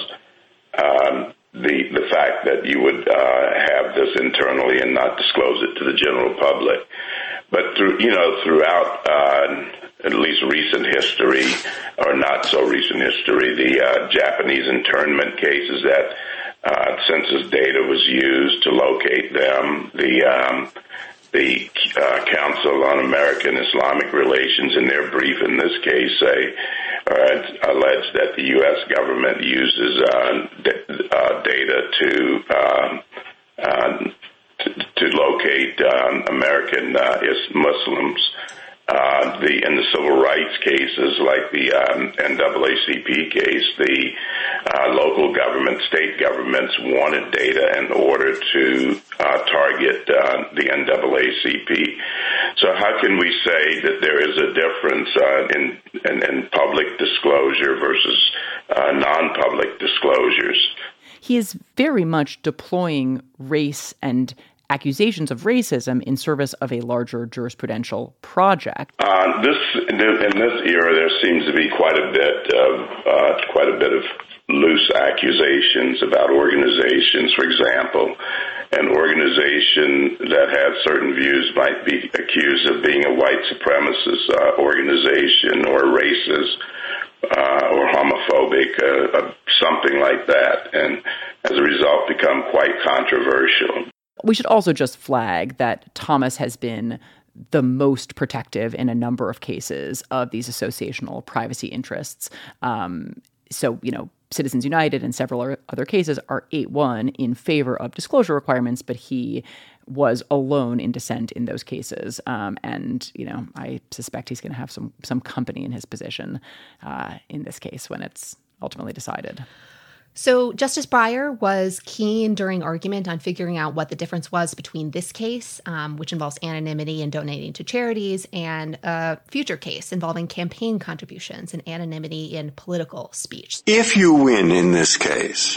S9: Um, the the fact that you would uh, have this internally and not disclose it to the general public. But through, you know, throughout uh, at least recent history, or not so recent history, the uh, Japanese internment cases that uh, census data was used to locate them, the um, the uh, Council on American Islamic Relations, in their brief in this case, say uh, allege that the U S government uses uh, d- uh, data to. Uh, uh, To, to locate um, American uh, Muslims. Uh, the in the civil rights cases, like the um, N double A C P case, the uh, local government, state governments wanted data in order to uh, target uh, the N double A C P. So how can we say that there is a difference uh, in, in, in public disclosure versus uh, non-public disclosures?
S3: He is very much deploying race and accusations of racism in service of a larger jurisprudential project.
S9: Uh, this in this era, there seems to be quite a bit of uh, quite a bit of loose accusations about organizations. For example, an organization that has certain views might be accused of being a white supremacist uh, organization or racist uh, or homophobic, uh, uh, something like that, and as a result become quite controversial.
S3: We should also just flag that Thomas has been the most protective in a number of cases of these associational privacy interests. Um, so, you know, Citizens United and several other cases are eight one in favor of disclosure requirements, but he was alone in dissent in those cases. Um, and, you know, I suspect he's going to have some some company in his position uh, in this case when it's ultimately decided.
S4: So Justice Breyer was keen during argument on figuring out what the difference was between this case, um, which involves anonymity and donating to charities, and a future case involving campaign contributions and anonymity in political speech.
S10: If you win in this case,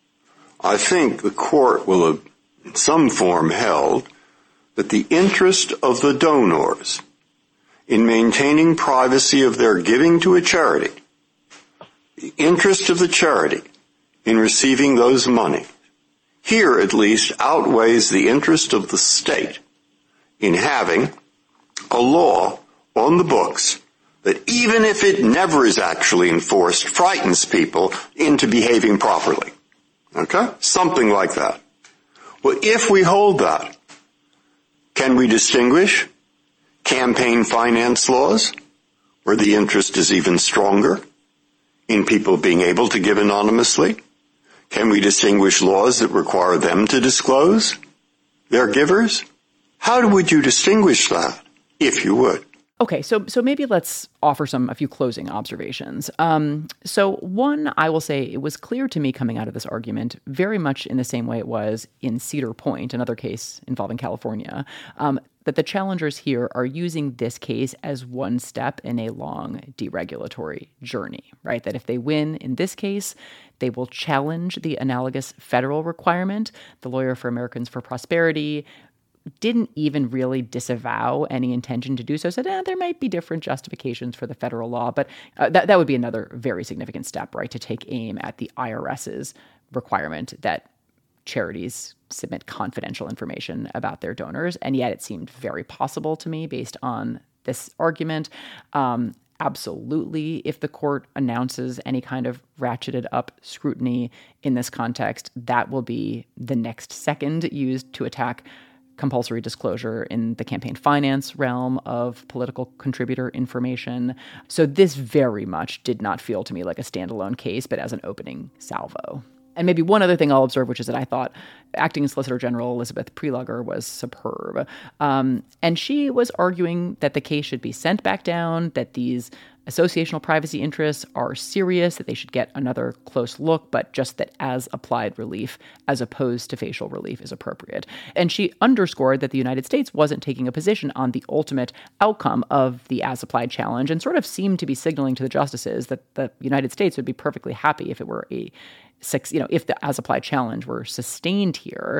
S10: I think the court will have in some form held that the interest of the donors in maintaining privacy of their giving to a charity, the interest of the charity in receiving those money, here at least outweighs the interest of the state in having a law on the books that, even if it never is actually enforced, frightens people into behaving properly. Okay? Something like that. Well, if we hold that, can we distinguish campaign finance laws, where the interest is even stronger in people being able to give anonymously? Can we distinguish laws that require them to disclose their givers? How would you distinguish that, if you would?
S3: Okay, so so maybe let's offer some a few closing observations. Um, so one, I will say it was clear to me coming out of this argument, very much in the same way it was in Cedar Point, another case involving California, um, that the challengers here are using this case as one step in a long deregulatory journey, right? That if they win in this case, they will challenge the analogous federal requirement. The Lawyer for Americans for Prosperity didn't even really disavow any intention to do so, said, eh, there might be different justifications for the federal law, but uh, that, that would be another very significant step, right, to take aim at the IRS's requirement that charities submit confidential information about their donors. And yet it seemed very possible to me based on this argument. Um, absolutely, if the court announces any kind of ratcheted up scrutiny in this context, that will be the next second used to attack compulsory disclosure in the campaign finance realm of political contributor information. So this very much did not feel to me like a standalone case, but as an opening salvo. And maybe one other thing I'll observe, which is that I thought Acting Solicitor General Elizabeth Prelogar was superb. Um, and she was arguing that the case should be sent back down, that these associational privacy interests are serious, that they should get another close look, but just that as applied relief, as opposed to facial relief, is appropriate. And she underscored that the United States wasn't taking a position on the ultimate outcome of the as applied challenge, and sort of seemed to be signaling to the justices that the United States would be perfectly happy if it were a Six, you know, if the as-applied challenge were sustained here.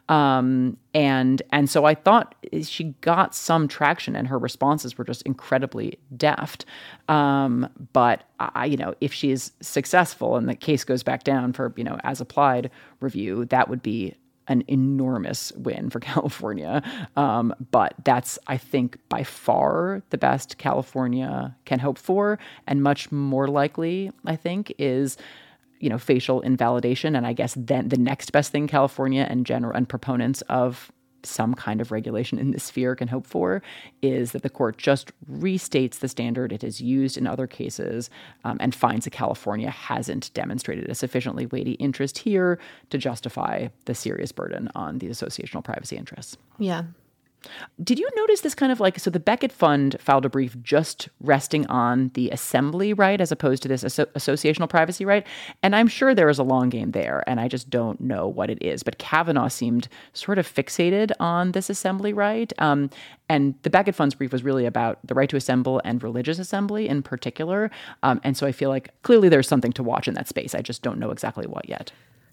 S3: Um, and and so I thought she got some traction and her responses were just incredibly deft. Um, but, I, you know, if she is successful and the case goes back down for, you know, as-applied review, that would be an enormous win for California. Um, but that's, I think, by far the best California can hope for. And much more likely, I think, is you know, facial invalidation. And I guess then the next best thing California and general and proponents of some kind of regulation in this sphere can hope for is that the court just restates the standard it has used in other cases um, and finds that California hasn't demonstrated a sufficiently weighty interest here to justify the serious burden on the associational privacy interests.
S4: Yeah.
S3: Did you notice this kind of like, so the Beckett Fund filed a brief just resting on the assembly right as opposed to this asso- associational privacy right? And I'm sure there is a long game there, and I just don't know what it is. But Kavanaugh seemed sort of fixated on this assembly right. Um, and the Beckett Fund's brief was really about the right to assemble and religious assembly in particular. Um, and so I feel like clearly there's something to watch in that space. I just don't know exactly what yet.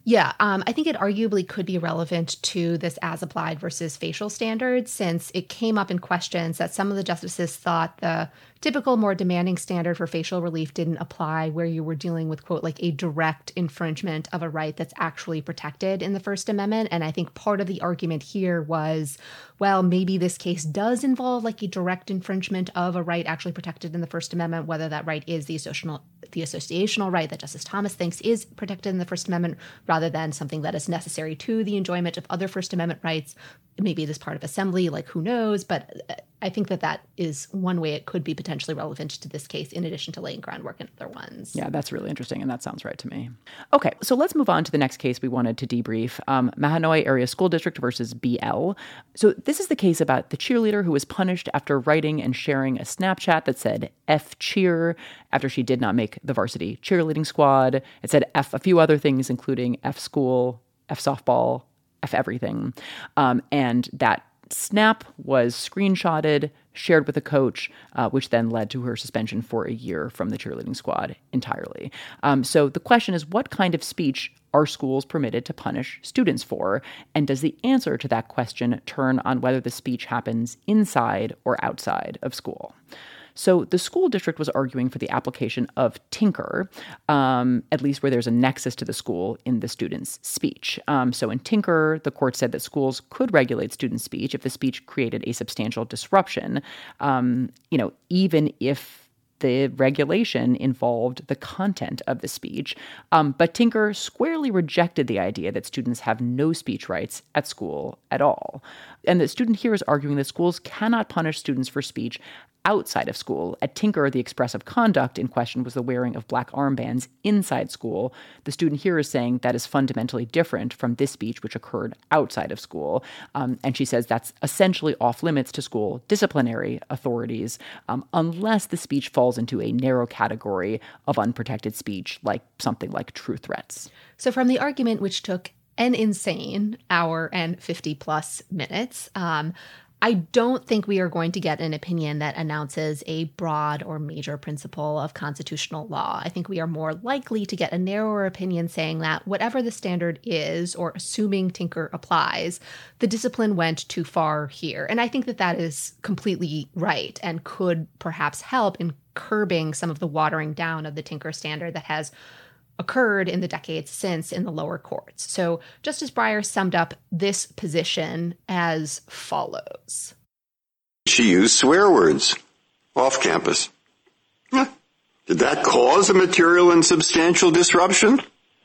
S4: Yeah, um, I think it arguably could be relevant to this as applied versus facial standard, since it came up in questions that some of the justices thought the typical, more demanding standard for facial relief didn't apply where you were dealing with, quote, like a direct infringement of a right that's actually protected in the First Amendment. And I think part of the argument here was, well, maybe this case does involve like a direct infringement of a right actually protected in the First Amendment, whether that right is the associational, the associational right that Justice Thomas thinks is protected in the First Amendment, rather than something that is necessary to the enjoyment of other First Amendment rights. Maybe it is part of assembly, like who knows, but I think that that is one way it could be potentially relevant to this case, in addition to laying groundwork in other ones.
S3: Yeah, that's really interesting, and that sounds right to me. Okay, so let's move on to the next case we wanted to debrief, um, Mahanoy Area School District versus B L. So this is the case about the cheerleader who was punished after writing and sharing a Snapchat that said F cheer after she did not make the varsity cheerleading squad. It said F a few other things, including F school, F softball, F everything. Um, and that snap was screenshotted, shared with a coach, uh, which then led to her suspension for a year from the cheerleading squad entirely. Um, so the question is, what kind of speech are schools permitted to punish students for? And does the answer to that question turn on whether the speech happens inside or outside of school? So the school district was arguing for the application of Tinker, um, at least where there's a nexus to the school in the student's speech. Um, so in Tinker, the court said that schools could regulate student speech if the speech created a substantial disruption, um, you know, even if the regulation involved the content of the speech. Um, but Tinker squarely rejected the idea that students have no speech rights at school at all. And the student here is arguing that schools cannot punish students for speech outside of school. At Tinker, the expressive conduct in question was the wearing of black armbands inside school. The student here is saying that is fundamentally different from this speech, which occurred outside of school. Um, and she says that's essentially off limits to school disciplinary authorities, um, unless the speech falls into a narrow category of unprotected speech, like something like true threats.
S4: So from the argument, which took an insane hour and fifty plus minutes, um, I don't think we are going to get an opinion that announces a broad or major principle of constitutional law. I think we are more likely to get a narrower opinion saying that whatever the standard is, or assuming Tinker applies, the discipline went too far here. And I think that that is completely right and could perhaps help in curbing some of the watering down of the Tinker standard that has occurred in the decades since in the lower courts. So Justice Breyer summed up this position as follows.
S10: She used swear words off campus. Huh. Did that cause a material and substantial disruption?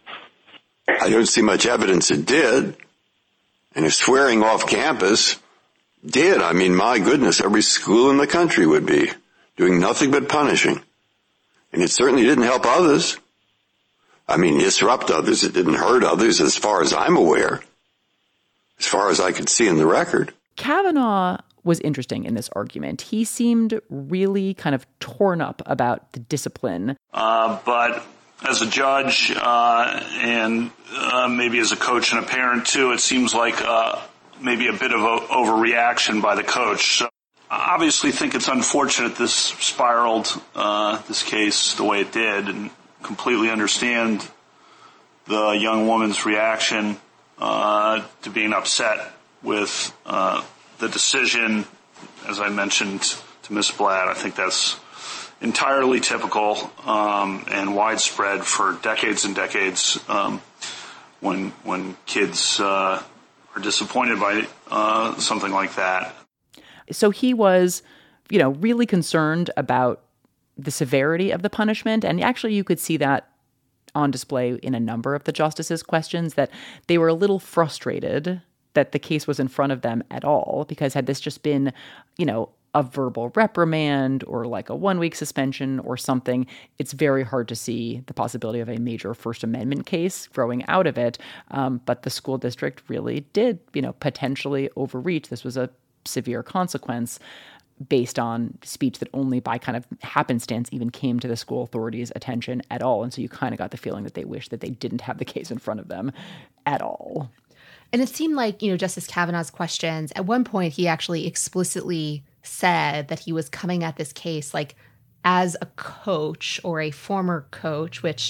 S10: I don't see much evidence it did. And if swearing off campus did, I mean, my goodness, every school in the country would be doing nothing but punishing. And it certainly didn't help others. I mean, disrupt others. It didn't hurt others as far as I'm aware, as far as I could see in the record.
S3: Kavanaugh was interesting in this argument. He seemed really kind of torn up about the discipline.
S11: Uh, but as a judge uh, and uh, maybe as a coach and a parent, too, it seems like uh, maybe a bit of a overreaction by the coach. So I obviously think it's unfortunate this spiraled, uh, this case, the way it did, and completely understand the young woman's reaction uh, to being upset with uh, the decision. As I mentioned to Miz Blatt, I think that's entirely typical um, and widespread for decades and decades um, when when kids uh, are disappointed by uh, something like that.
S3: So he was, you know, really concerned about the severity of the punishment. And actually, you could see that on display in a number of the justices' questions, that they were a little frustrated that the case was in front of them at all, because had this just been, you know, a verbal reprimand or like a one-week suspension or something, it's very hard to see the possibility of a major First Amendment case growing out of it. Um, but the school district really did, you know, potentially overreach. This was a severe consequence based on speech that only by kind of happenstance even came to the school authorities' attention at all. And so you kind of got the feeling that they wished that they didn't have the case in front of them at all.
S4: And it seemed like, you know, Justice Kavanaugh's questions, at one point he actually explicitly said that he was coming at this case like as a coach or a former coach, which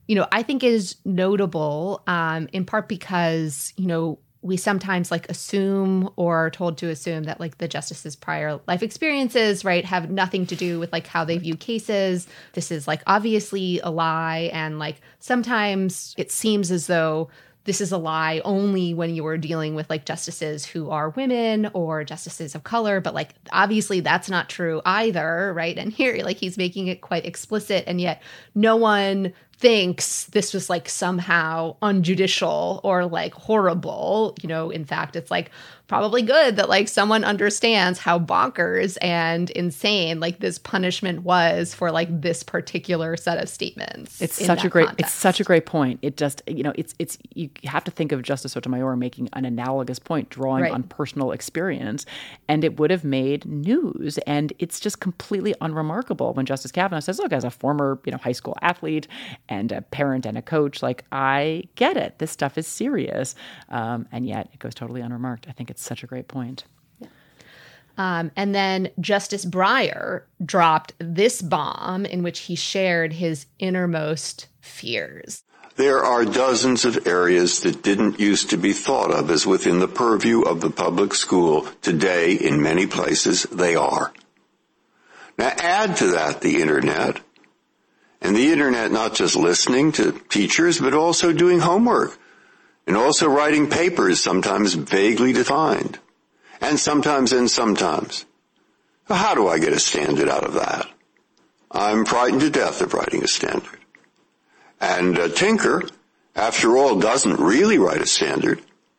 S4: you know, I think is notable um, in part because, you know, we sometimes like assume or are told to assume that like the justices' prior life experiences, right, have nothing to do with like how they view cases. This is like obviously a lie. And like sometimes it seems as though this is a lie only when you are dealing with like justices who are women or justices of color. But like obviously that's not true either, right? And here like he's making it quite explicit, and yet no one thinks this was like somehow unjudicial or like horrible. You know, in fact, it's like probably good that like someone understands how bonkers and insane like this punishment was for like this particular set of statements.
S3: It's such a great context. It's such a great point. It just, you know, it's it's you have to think of Justice Sotomayor making an analogous point, drawing right. on personal experience, and it would have made news. And it's just completely unremarkable when Justice Kavanaugh says, look, as a former, you know, high school athlete and a parent and a coach, like, I get it. This stuff is serious. Um, and yet it goes totally unremarked. I think it's such a great point.
S4: Yeah. Um, and then Justice Breyer dropped this bomb in which he shared his innermost fears.
S10: There are dozens of areas that didn't used to be thought of as within the purview of the public school. Today, in many places, they are. Now, add to that the internet. And the internet not just listening to teachers, but also doing homework. And also writing papers, sometimes vaguely defined. And sometimes and sometimes. How do I get a standard out of that? I'm frightened to death of writing a standard. And uh, Tinker, after all, doesn't really write a standard.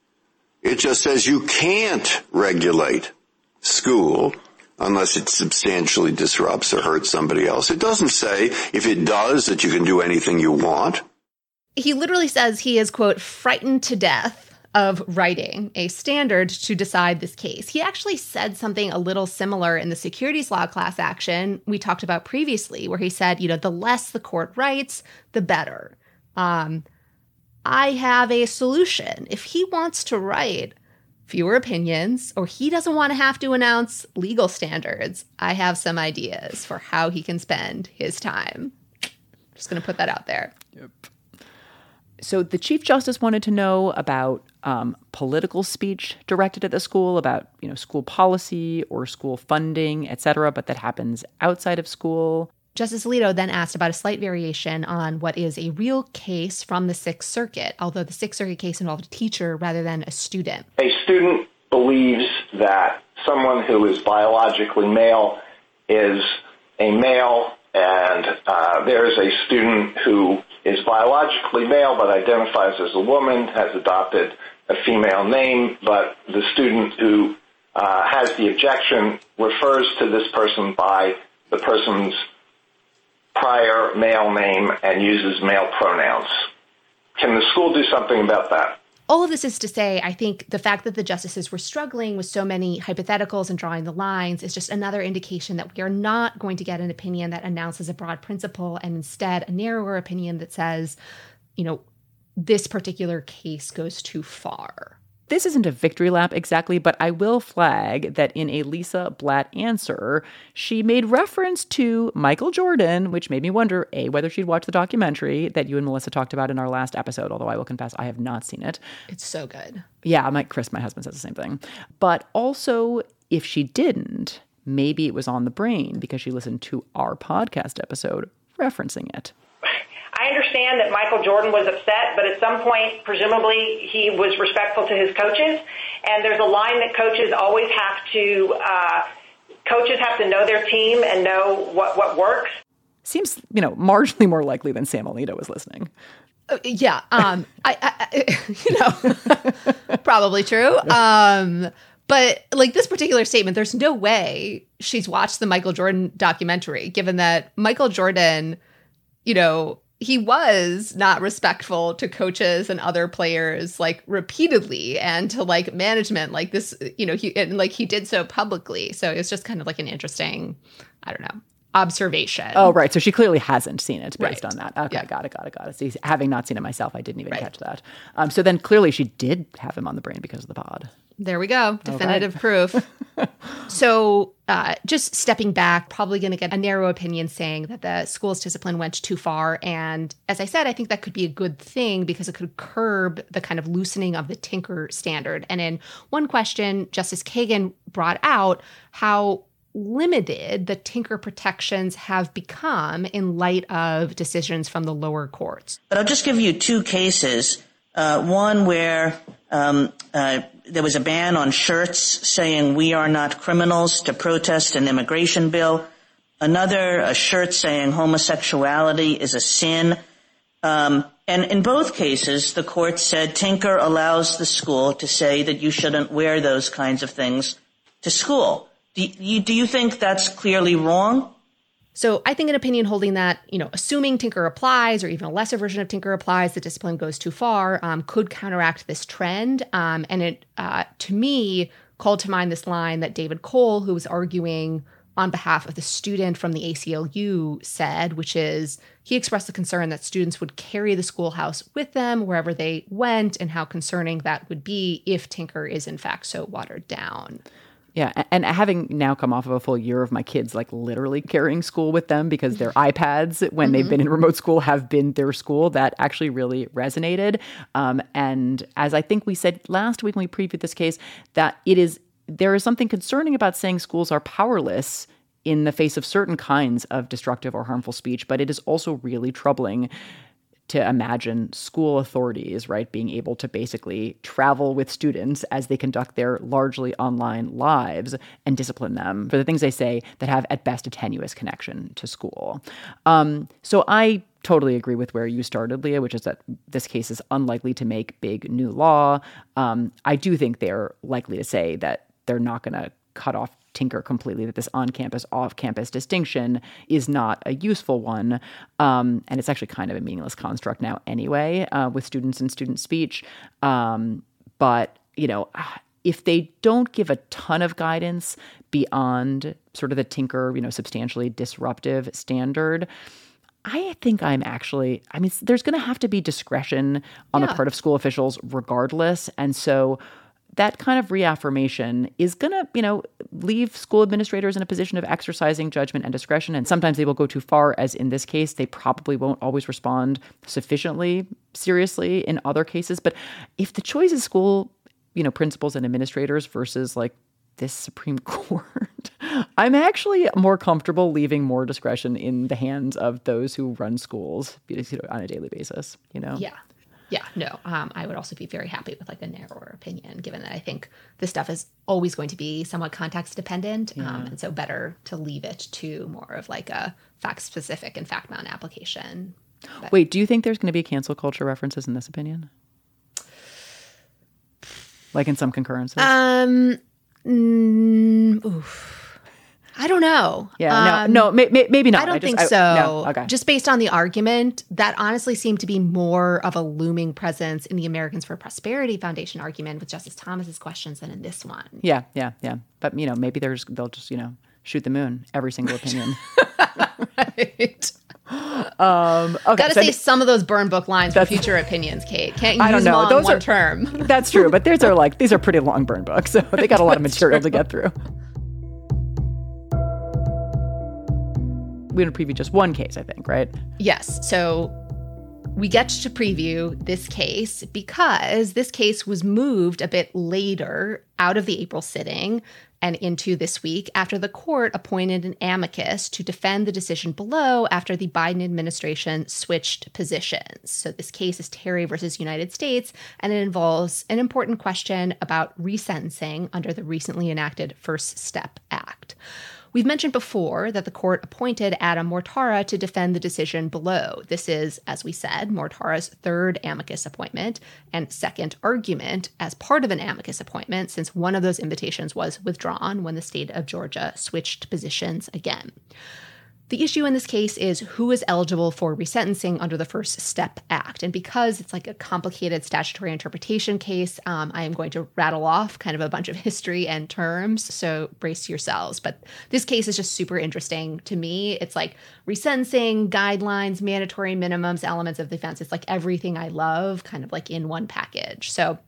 S10: It just says you can't regulate school unless it substantially disrupts or hurts somebody else. It doesn't say, if it does, that you can do anything you want.
S4: He literally says he is, quote, frightened to death of writing a standard to decide this case. He actually said something a little similar in the securities law class action we talked about previously, where he said, you know, the less the court writes, the better. Um, I have a solution. If he wants to write fewer opinions, or he doesn't want to have to announce legal standards, I have some ideas for how he can spend his time. Just going to put that out there.
S3: Yep. So the Chief Justice wanted to know about um, political speech directed at the school, about, you know, school policy or school funding, et cetera, but that happens outside of school.
S4: Justice Alito then asked about a slight variation on what is a real case from the Sixth Circuit, although the Sixth Circuit case involved a teacher rather than a student.
S8: A student believes that someone who is biologically male is a male, and uh, there's a student who is biologically male but identifies as a woman, has adopted a female name, but the student who uh, has the objection refers to this person by the person's prior male name and uses male pronouns. Can the school do something about that?
S4: All of this is to say, I think the fact that the justices were struggling with so many hypotheticals and drawing the lines is just another indication that we are not going to get an opinion that announces a broad principle, and instead a narrower opinion that says, you know, this particular case goes too far.
S3: This isn't a victory lap exactly, but I will flag that in a Lisa Blatt answer, she made reference to Michael Jordan, which made me wonder, A, whether she'd watched the documentary that you and Melissa talked about in our last episode, although I will confess I have not seen it.
S4: It's so good.
S3: Yeah, my, Chris, my husband, says the same thing. But also, if she didn't, maybe it was on the brain because she listened to our podcast episode referencing it.
S12: I understand that Michael Jordan was upset, but at some point, presumably, he was respectful to his coaches. And there's a line that coaches always have to, uh, coaches have to know their team and know what, what works.
S3: Seems, you know, marginally more likely than Sam Alito was listening.
S4: Uh, yeah. Um, I, I, you know, probably true. Um, But like this particular statement, there's no way she's watched the Michael Jordan documentary, given that Michael Jordan, you know, he was not respectful to coaches and other players, like, repeatedly, and to, like, management, like this, you know, he and like he did so publicly. So it's just kind of like an interesting, I don't know, observation.
S3: Oh, right. So she clearly hasn't seen it based
S4: right.
S3: on that. Okay,
S4: yeah.
S3: got it, got it, got it. See, having not seen it myself, I didn't even
S4: right.
S3: catch that. Um, so then clearly she did have him on the brain because of the pod.
S4: There we go. Definitive okay. proof. So uh, just stepping back, probably going to get a narrow opinion saying that the school's discipline went too far. And as I said, I think that could be a good thing because it could curb the kind of loosening of the Tinker standard. And in one question, Justice Kagan brought out how limited the Tinker protections have become in light of decisions from the lower courts.
S5: But I'll just give you two cases. Uh, one where um, uh, there was a ban on shirts saying we are not criminals to protest an immigration bill. Another, a shirt saying homosexuality is a sin. Um, and in both cases, the court said Tinker allows the school to say that you shouldn't wear those kinds of things to school. Do you, do you think that's clearly wrong?
S4: So I think an opinion holding that, you know, assuming Tinker applies or even a lesser version of Tinker applies, the discipline goes too far, um, could counteract this trend. Um, and it, uh, to me, called to mind this line that David Cole, who was arguing on behalf of the student from the A C L U, said, which is he expressed the concern that students would carry the schoolhouse with them wherever they went and how concerning that would be if Tinker is in fact so watered down.
S3: Yeah, and having now come off of a full year of my kids like literally carrying school with them because their iPads, when mm-hmm. they've been in remote school, have been their school, that actually really resonated. Um, and as I think we said last week when we previewed this case, that it is there is something concerning about saying schools are powerless in the face of certain kinds of destructive or harmful speech, but it is also really troubling to imagine school authorities, right, being able to basically travel with students as they conduct their largely online lives and discipline them for the things they say that have at best a tenuous connection to school. Um, so I totally agree with where you started, Leah, which is that this case is unlikely to make big new law. Um, I do think they're likely to say that they're not going to cut off Tinker completely, that this on-campus, off-campus distinction is not a useful one. Um, and it's actually kind of a meaningless construct now anyway, uh, with students and student speech. Um, but, you know, if they don't give a ton of guidance beyond sort of the Tinker, you know, substantially disruptive standard, I think I'm actually, I mean, there's going to have to be discretion on yeah. the part of school officials regardless. And so that kind of reaffirmation is going to, you know, leave school administrators in a position of exercising judgment and discretion. And sometimes they will go too far, as in this case. They probably won't always respond sufficiently seriously in other cases. But if the choice is school, you know, principals and administrators versus like this Supreme Court, I'm actually more comfortable leaving more discretion in the hands of those who run schools, you know, on a daily basis, you know?
S4: Yeah. Yeah, no, um, I would also be very happy with like a narrower opinion, given that I think this stuff is always going to be somewhat context dependent. Yeah. Um, and so better to leave it to more of like a fact specific and fact bound application. But,
S3: wait, do you think there's going to be cancel culture references in this opinion? Like in some concurrences?
S4: Um, mm, oof. I don't know.
S3: Yeah, um, no, no, may, may, maybe not.
S4: I don't
S3: I just,
S4: think
S3: I,
S4: so.
S3: No, okay.
S4: Just based on the argument, that honestly seemed to be more of a looming presence in the Americans for Prosperity Foundation argument with Justice Thomas's questions than in this one.
S3: Yeah, yeah, yeah. But, you know, maybe there's they'll just, you know, shoot the moon, every single opinion.
S4: Right.
S3: Um, okay,
S4: Got to
S3: so
S4: say some of those burn book lines for future opinions, Kate. Can't use
S3: I don't know.
S4: them all
S3: Those
S4: in one
S3: are,
S4: term.
S3: That's true, but these are like these are pretty long burn books, so they got a lot of material true. to get through. We're going to preview just one case, I think, right?
S4: Yes. So we get to preview this case because this case was moved a bit later out of the April sitting and into this week after the court appointed an amicus to defend the decision below after the Biden administration switched positions. So this case is Terry versus United States, and it involves an important question about resentencing under the recently enacted First Step Act. We've mentioned before that the court appointed Adam Mortara to defend the decision below. This is, as we said, Mortara's third amicus appointment and second argument as part of an amicus appointment, since one of those invitations was withdrawn when the state of Georgia switched positions again. The issue in this case is who is eligible for resentencing under the First Step Act. And because it's like a complicated statutory interpretation case, um, I am going to rattle off kind of a bunch of history and terms, so brace yourselves. But this case is just super interesting to me. It's like resentencing, guidelines, mandatory minimums, elements of defense. It's like everything I love kind of like in one package. So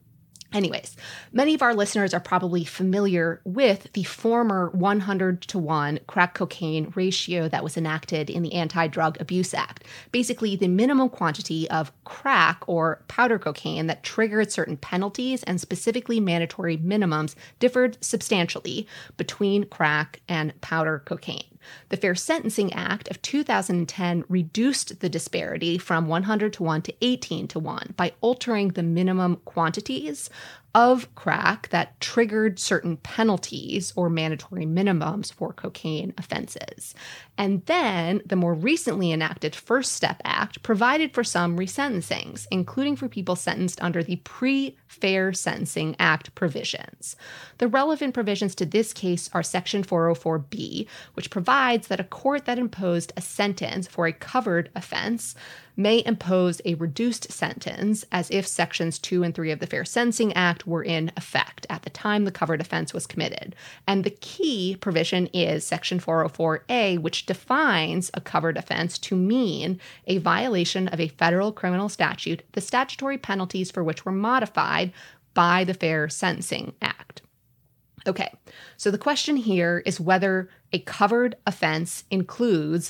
S4: Anyways, many of our listeners are probably familiar with the former one hundred to one crack cocaine ratio that was enacted in the Anti-Drug Abuse Act. Basically, the minimum quantity of crack or powder cocaine that triggered certain penalties and specifically mandatory minimums differed substantially between crack and powder cocaine. The Fair Sentencing Act of two thousand ten reduced the disparity from one hundred to one to eighteen to one by altering the minimum quantities of crack that triggered certain penalties or mandatory minimums for cocaine offenses. And then the more recently enacted First Step Act provided for some resentencings, including for people sentenced under the Pre-Fair Sentencing Act provisions. The relevant provisions to this case are Section four oh four B, which provides that a court that imposed a sentence for a covered offense may impose a reduced sentence as if Sections two and three of the Fair Sentencing Act were in effect at the time the covered offense was committed. And the key provision is Section four oh four A, which defines a covered offense to mean a violation of a federal criminal statute, the statutory penalties for which were modified by the Fair Sentencing Act. Okay, so the question here is whether a covered offense includes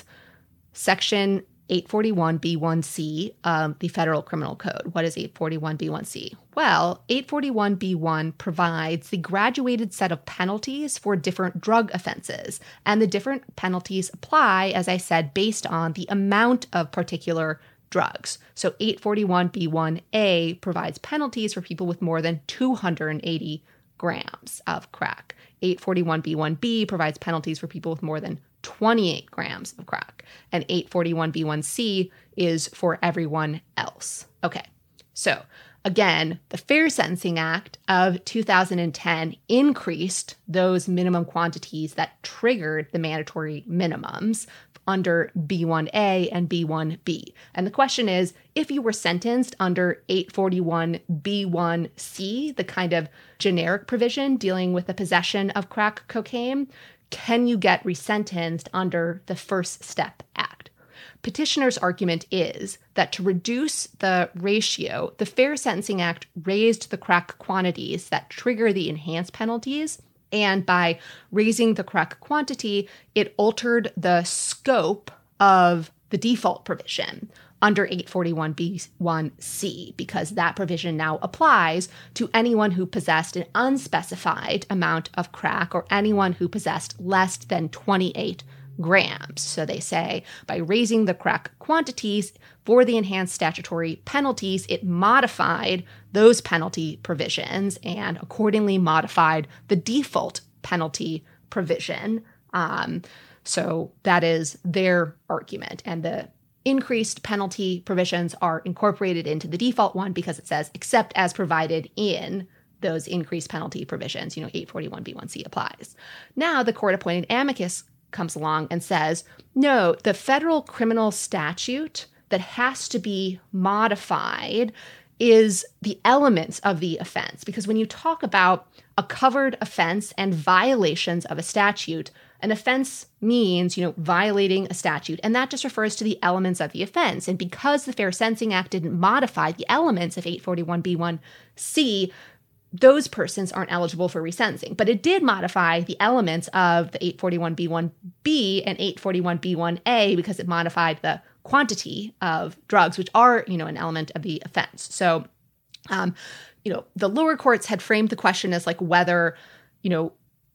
S4: Section eight forty-one B one C, um, the Federal Criminal Code. What is eight forty-one B one C? Well, eight forty-one B one provides the graduated set of penalties for different drug offenses, and the different penalties apply, as I said, based on the amount of particular drugs. So eight forty-one B one A provides penalties for people with more than two hundred eighty grams of crack. eight forty-one B one B provides penalties for people with more than twenty-eight grams of crack. And eight forty-one B one C is for everyone else. Okay, so again, the Fair Sentencing Act of two thousand ten increased those minimum quantities that triggered the mandatory minimums under B one A and B one B. And the question is, if you were sentenced under eight forty-one B one C, the kind of generic provision dealing with the possession of crack cocaine, can you get resentenced under the First Step Act? Petitioner's argument is that to reduce the ratio, the Fair Sentencing Act raised the crack quantities that trigger the enhanced penalties, and by raising the crack quantity, it altered the scope of the default provision under eight forty-one B one C, because that provision now applies to anyone who possessed an unspecified amount of crack or anyone who possessed less than twenty-eight grams. So they say by raising the crack quantities for the enhanced statutory penalties, it modified those penalty provisions and accordingly modified the default penalty provision. Um, so that is their argument. And the increased penalty provisions are incorporated into the default one because it says, except as provided in those increased penalty provisions, you know, eight forty-one B one C applies. Now the court-appointed amicus comes along and says, no, the federal criminal statute that has to be modified is the elements of the offense. Because when you talk about a covered offense and violations of a statute, an offense means, you know, violating a statute, and that just refers to the elements of the offense. And because the Fair Sentencing Act didn't modify the elements of eight forty-one B one C, those persons aren't eligible for resentencing. But it did modify the elements of the eight forty-one B one B and eight forty-one B one A because it modified the quantity of drugs, which are, you know, an element of the offense. So, um, you know, the lower courts had framed the question as like whether, you know,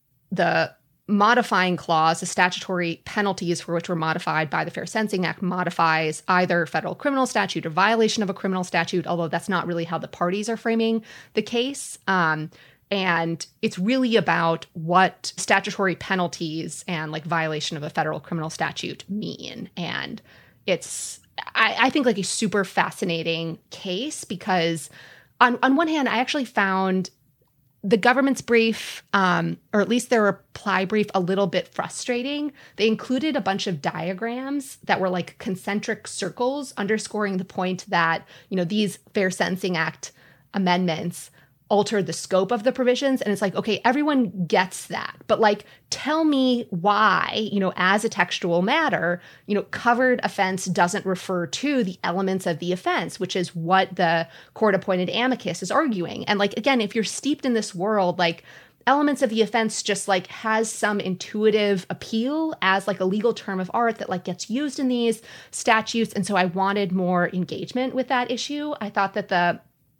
S4: the modifying clause, the statutory penalties for which were modified by the Fair Sentencing Act, modifies either federal criminal statute or violation of a criminal statute, although that's not really how the parties are framing the case. Um, and it's really about what statutory penalties and like violation of a federal criminal statute mean. And it's, I, I think, like a super fascinating case because on, on one hand, I actually found the government's brief, um, or at least their reply brief, a little bit frustrating. They included a bunch of diagrams that were like concentric circles underscoring the point that, you know, these Fair Sentencing Act amendments altered the scope of the provisions. And it's like, okay, everyone gets that. But like, tell me why, you know, as a textual matter, you know, covered offense doesn't refer to the elements of the offense, which is what the court-appointed amicus is arguing. And like, again, if you're steeped in this world, like elements of the offense just like has some intuitive appeal as like a legal term of art that like gets used in these statutes. And so I wanted more engagement with that issue. I thought that the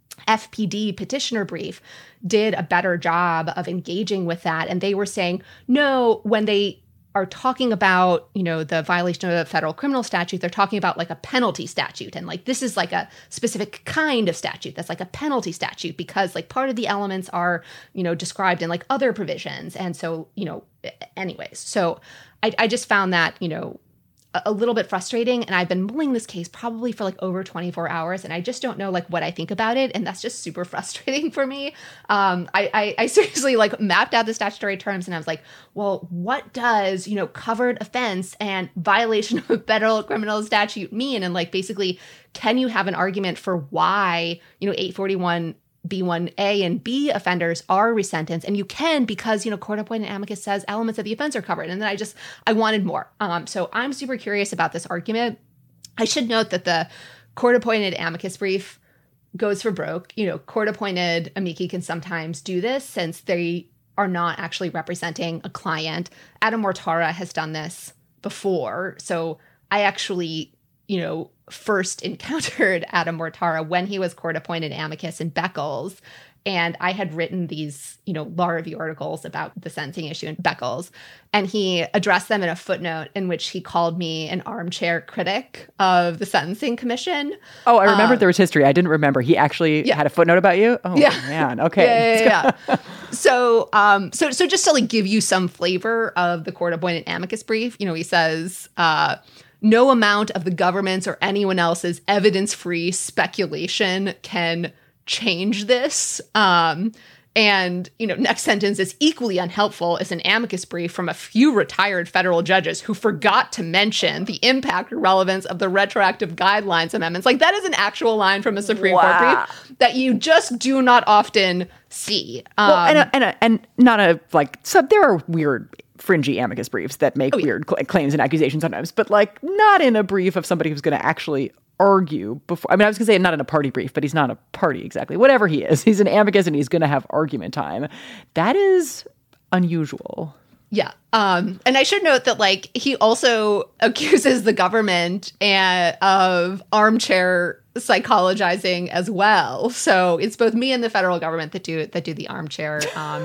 S4: F P D petitioner brief did a better job of engaging with that. And they were saying, no, when they are talking about, you know, the violation of a federal criminal statute, they're talking about like a penalty statute. And like, this is like a specific kind of statute that's like a penalty statute because like part of the elements are, you know, described in like other provisions. And so, you know, anyways, so I, I just found that, you know, a little bit frustrating. And I've been mulling this case probably for like over twenty-four hours. And I just don't know like what I think about it. And that's just super frustrating for me. Um, I, I, I seriously like mapped out the statutory terms and I was like, well, what does, you know, covered offense and violation of a federal criminal statute mean? And like, basically, can you have an argument for why, you know, eight forty-one B one A and B offenders are resentenced, and you can because, you know, court-appointed amicus says elements of the offense are covered. And then I just, I wanted more. Um, so I'm super curious about this argument. I should note that the court-appointed amicus brief goes for broke. You know, court-appointed amici can sometimes do this since they are not actually representing a client. Adam Mortara has done this before. So I actually, you know, first encountered Adam Mortara when he was court-appointed amicus in Beckles. And I had written these, you know, law review articles about the sentencing issue in Beckles. And he addressed them in a footnote in which he called me an armchair critic of the Sentencing Commission.
S3: Oh, I remembered
S4: um,
S3: there was history. I didn't remember. He actually yeah. had a footnote about you? Oh,
S4: yeah.
S3: man. Okay.
S4: Yeah, yeah, yeah. so, um, so, so just to like give you some flavor of the court-appointed amicus brief, you know, he says, uh, no amount of the government's or anyone else's evidence-free speculation can change this. Um, and, you know, next sentence is equally unhelpful as an amicus brief from a few retired federal judges who forgot to mention the impact or relevance of the retroactive guidelines amendments. Like that is an actual line from a Supreme wow. Court brief that you just do not often see. Um,
S3: well, and, a, and, a, and not a, like, so there are weird fringy amicus briefs that make oh, yeah. weird cl- claims and accusations sometimes, but like not in a brief of somebody who's going to actually argue before. I mean, I was going to say not in a party brief, but he's not a party exactly. Whatever he is, he's an amicus and he's going to have argument time. That is unusual.
S4: Yeah. Um, and I should note that like he also accuses the government and, of armchair psychologizing as well. So it's both me and the federal government that do that do the armchair um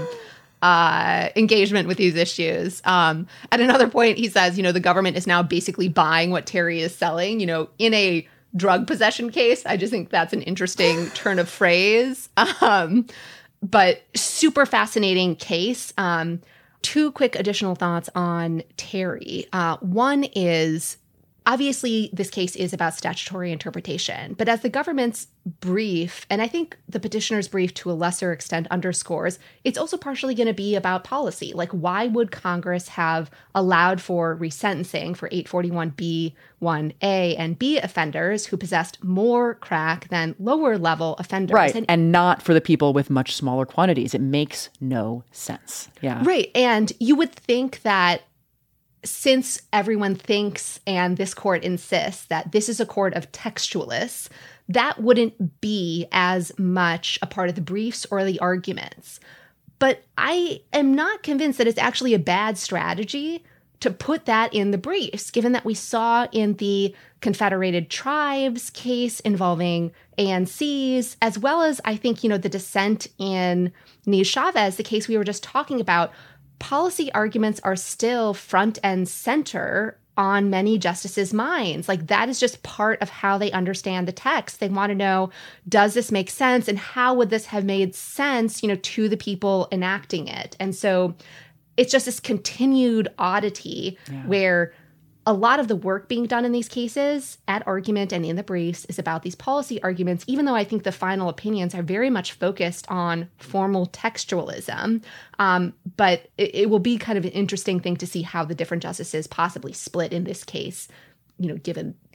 S4: uh, engagement with these issues. Um, at another point, he says, you know, the government is now basically buying what Terry is selling, you know, in a drug possession case. I just think that's an interesting turn of phrase. Um, but super fascinating case. Um, two quick additional thoughts on Terry. Uh, one is, obviously, this case is about statutory interpretation, but as the government's brief, and I think the petitioner's brief to a lesser extent underscores, it's also partially going to be about policy. Like, why would Congress have allowed for resentencing for eight forty-one B one A and B offenders who possessed more crack than lower level offenders?
S3: Right, and, and not for the people with much smaller quantities. It makes no sense. Yeah.
S4: Right, and you would think that since everyone thinks, and this court insists, that this is a court of textualists, that wouldn't be as much a part of the briefs or the arguments. But I am not convinced that it's actually a bad strategy to put that in the briefs, given that we saw in the Confederated Tribes case involving A N Cs, as well as, I think, you know, the dissent in Niz Chavez, the case we were just talking about, policy arguments are still front and center on many justices' minds. Like, that is just part of how they understand the text. They want to know, does this make sense? And how would this have made sense, you know, to the people enacting it? And so it's just this continued oddity yeah. where a lot of the work being done in these cases at argument and in the briefs is about these policy arguments, even though I think the final opinions are very much focused on formal textualism. Um, but it, it will be kind of an interesting thing to see how the different justices possibly split in this case, you know, given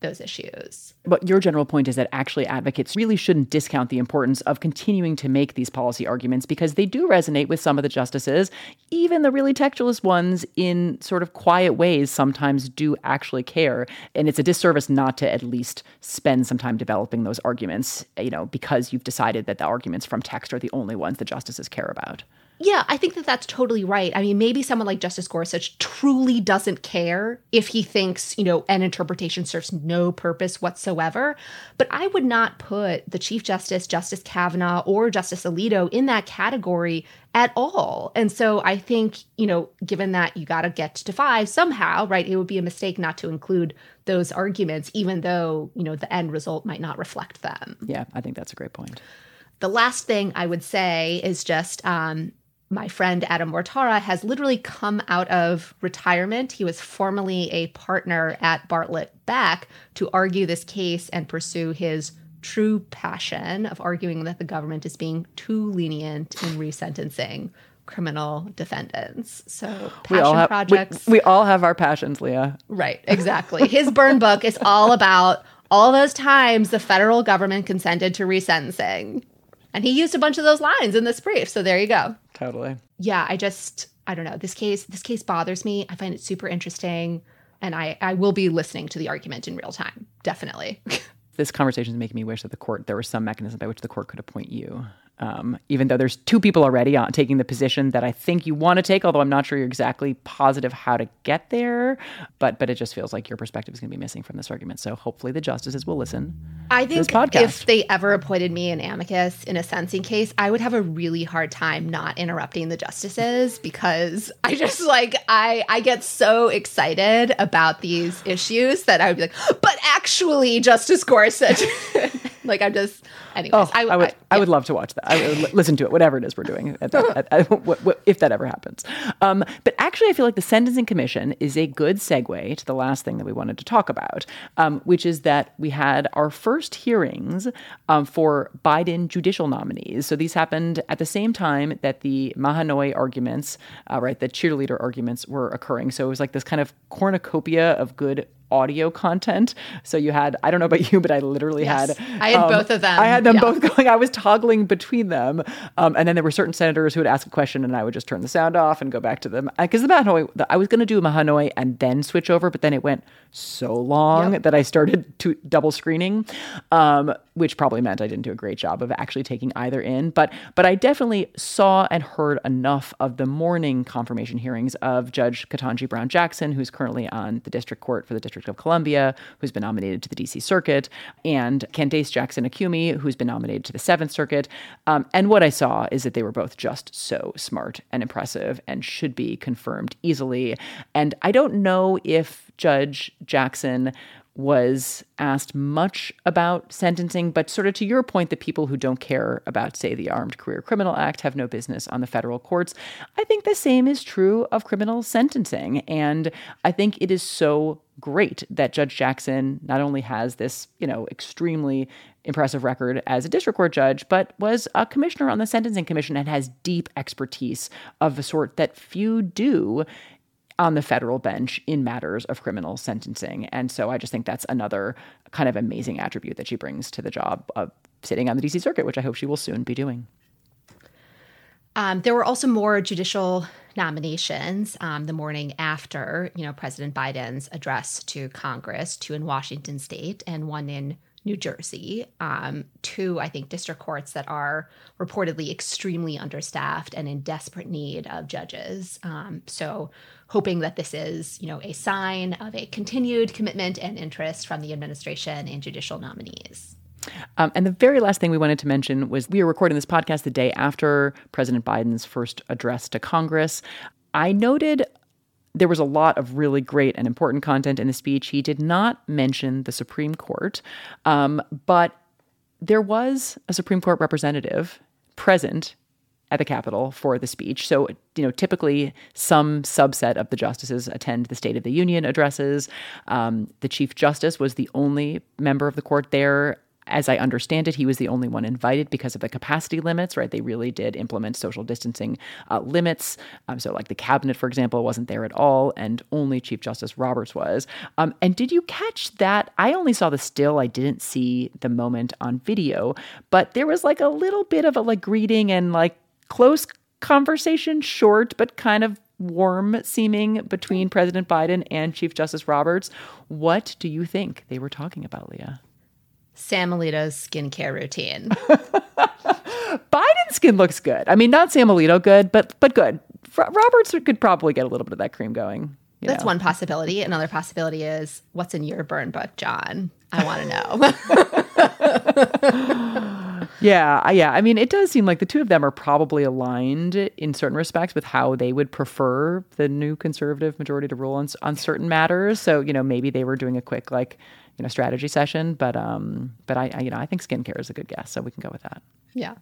S4: those issues.
S3: But your general point is that actually advocates really shouldn't discount the importance of continuing to make these policy arguments because they do resonate with some of the justices. Even the really textualist ones in sort of quiet ways sometimes do actually care. And it's a disservice not to at least spend some time developing those arguments, you know, because you've decided that the arguments from text are the only ones the justices care about.
S4: Yeah, I think that that's totally right. I mean, maybe someone like Justice Gorsuch truly doesn't care if he thinks, you know, an interpretation serves no purpose whatsoever. But I would not put the Chief Justice, Justice Kavanaugh, or Justice Alito in that category at all. And so I think, you know, given that you got to get to five somehow, right, it would be a mistake not to include those arguments, even though, you know, the end result might not reflect them.
S3: Yeah, I think that's a great point.
S4: The last thing I would say is just, um, my friend Adam Mortara has literally come out of retirement. He was formerly a partner at Bartlett Beck to argue this case and pursue his true passion of arguing that the government is being too lenient in resentencing criminal defendants. So passion
S3: we all have,
S4: projects.
S3: We, we all have our passions, Leah.
S4: Right, exactly. His burn book is all about all those times the federal government consented to resentencing. And he used a bunch of those lines in this brief. So there you go.
S3: Totally.
S4: Yeah, I just, I don't know. This case, this case bothers me. I find it super interesting. And I, I will be listening to the argument in real time. Definitely.
S3: This conversation is making me wish that the court, there was some mechanism by which the court could appoint you. Um, even though there's two people already on taking the position that I think you want to take, although I'm not sure you're exactly positive how to get there. But but it just feels like your perspective is going to be missing from this argument. So hopefully the justices will listen
S4: I think
S3: to this podcast.
S4: If they ever appointed me an amicus in a sentencing case, I would have a really hard time not interrupting the justices because I just like, I, I get so excited about these issues that I would be like, but actually, Justice Gorsuch. Like I'm just, anyways.
S3: Oh, I, I would, I, yeah. I would love to watch that. I would li- listen to it, whatever it is we're doing, at that, at, at, w- w- if that ever happens. Um, but actually, I feel like the Sentencing Commission is a good segue to the last thing that we wanted to talk about, um, which is that we had our first hearings um, for Biden judicial nominees. So these happened at the same time that the Mahanoy arguments, uh, right, the cheerleader arguments were occurring. So it was like this kind of cornucopia of good audio content. So you had, I don't know about you, but I literally
S4: yes,
S3: had...
S4: I had
S3: um,
S4: both of them.
S3: I had them
S4: yeah.
S3: both going. I was toggling between them. Um, and then there were certain senators who would ask a question and I would just turn the sound off and go back to them. Because the Mahanoy, I was going to do Mahanoy and then switch over, but then it went so long yep. that I started to double screening, um, which probably meant I didn't do a great job of actually taking either in. But but I definitely saw and heard enough of the morning confirmation hearings of Judge Ketanji Brown Jackson, who's currently on the district court for the District of Columbia, who's been nominated to the D C Circuit, and Candace Jackson-Akumi, who's been nominated to the Seventh Circuit. Um, and what I saw is that they were both just so smart and impressive and should be confirmed easily. And I don't know if Judge Jackson was asked much about sentencing, but sort of to your point, that people who don't care about, say, the Armed Career Criminal Act have no business on the federal courts. I think the same is true of criminal sentencing. And I think it is so great that Judge Jackson not only has this, you know, extremely impressive record as a district court judge, but was a commissioner on the Sentencing Commission and has deep expertise of the sort that few do on the federal bench in matters of criminal sentencing. And so I just think that's another kind of amazing attribute that she brings to the job of sitting on the D C Circuit, which I hope she will soon be doing.
S4: Um, there were also more judicial nominations um, the morning after, you know, President Biden's address to Congress, two in Washington state and one in New Jersey, um, two, I think, district courts that are reportedly extremely understaffed and in desperate need of judges. Um, so hoping that this is, you know, a sign of a continued commitment and interest from the administration in judicial nominees.
S3: Um, and the very last thing we wanted to mention was we were recording this podcast the day after President Biden's first address to Congress. I noted there was a lot of really great and important content in the speech. He did not mention the Supreme Court, um, but there was a Supreme Court representative present at the Capitol for the speech. So, you know, typically some subset of the justices attend the State of the Union addresses. Um, the Chief Justice was the only member of the court there. As I understand it, he was the only one invited because of the capacity limits, right? They really did implement social distancing uh, limits. Um, so like the cabinet, for example, wasn't there at all, and only Chief Justice Roberts was. Um, and did you catch that? I only saw the still. I didn't see the moment on video, but there was like a little bit of a like greeting and like close conversation, short, but kind of warm seeming between President Biden and Chief Justice Roberts. What do you think they were talking about, Leah?
S4: Sam Alito's skincare routine.
S3: Biden's skin looks good. I mean, not Sam Alito good, but but good. R- Roberts could probably get a little bit of that cream going.
S4: That's know. one possibility. Another possibility is, what's in your burn book, John? I want to
S3: know. yeah, yeah. I mean, it does seem like the two of them are probably aligned in certain respects with how they would prefer the new conservative majority to rule on, on certain matters. So, you know, maybe they were doing a quick, like, you know, strategy session, but um, but I, I, you know, I think skincare is a good guess, so we can go with that.
S4: Yeah.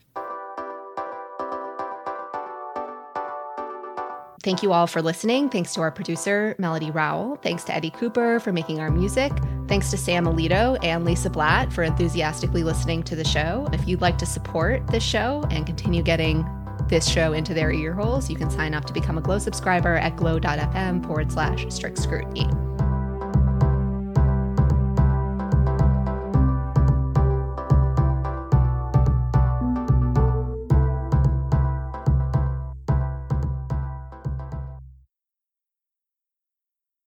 S4: Thank you all for listening. Thanks to our producer, Melody Rowell. Thanks to Eddie Cooper for making our music. Thanks to Sam Alito and Lisa Blatt for enthusiastically listening to the show. If you'd like to support this show and continue getting this show into their ear holes, you can sign up to become a Glow subscriber at glow.fm forward slash strict scrutiny.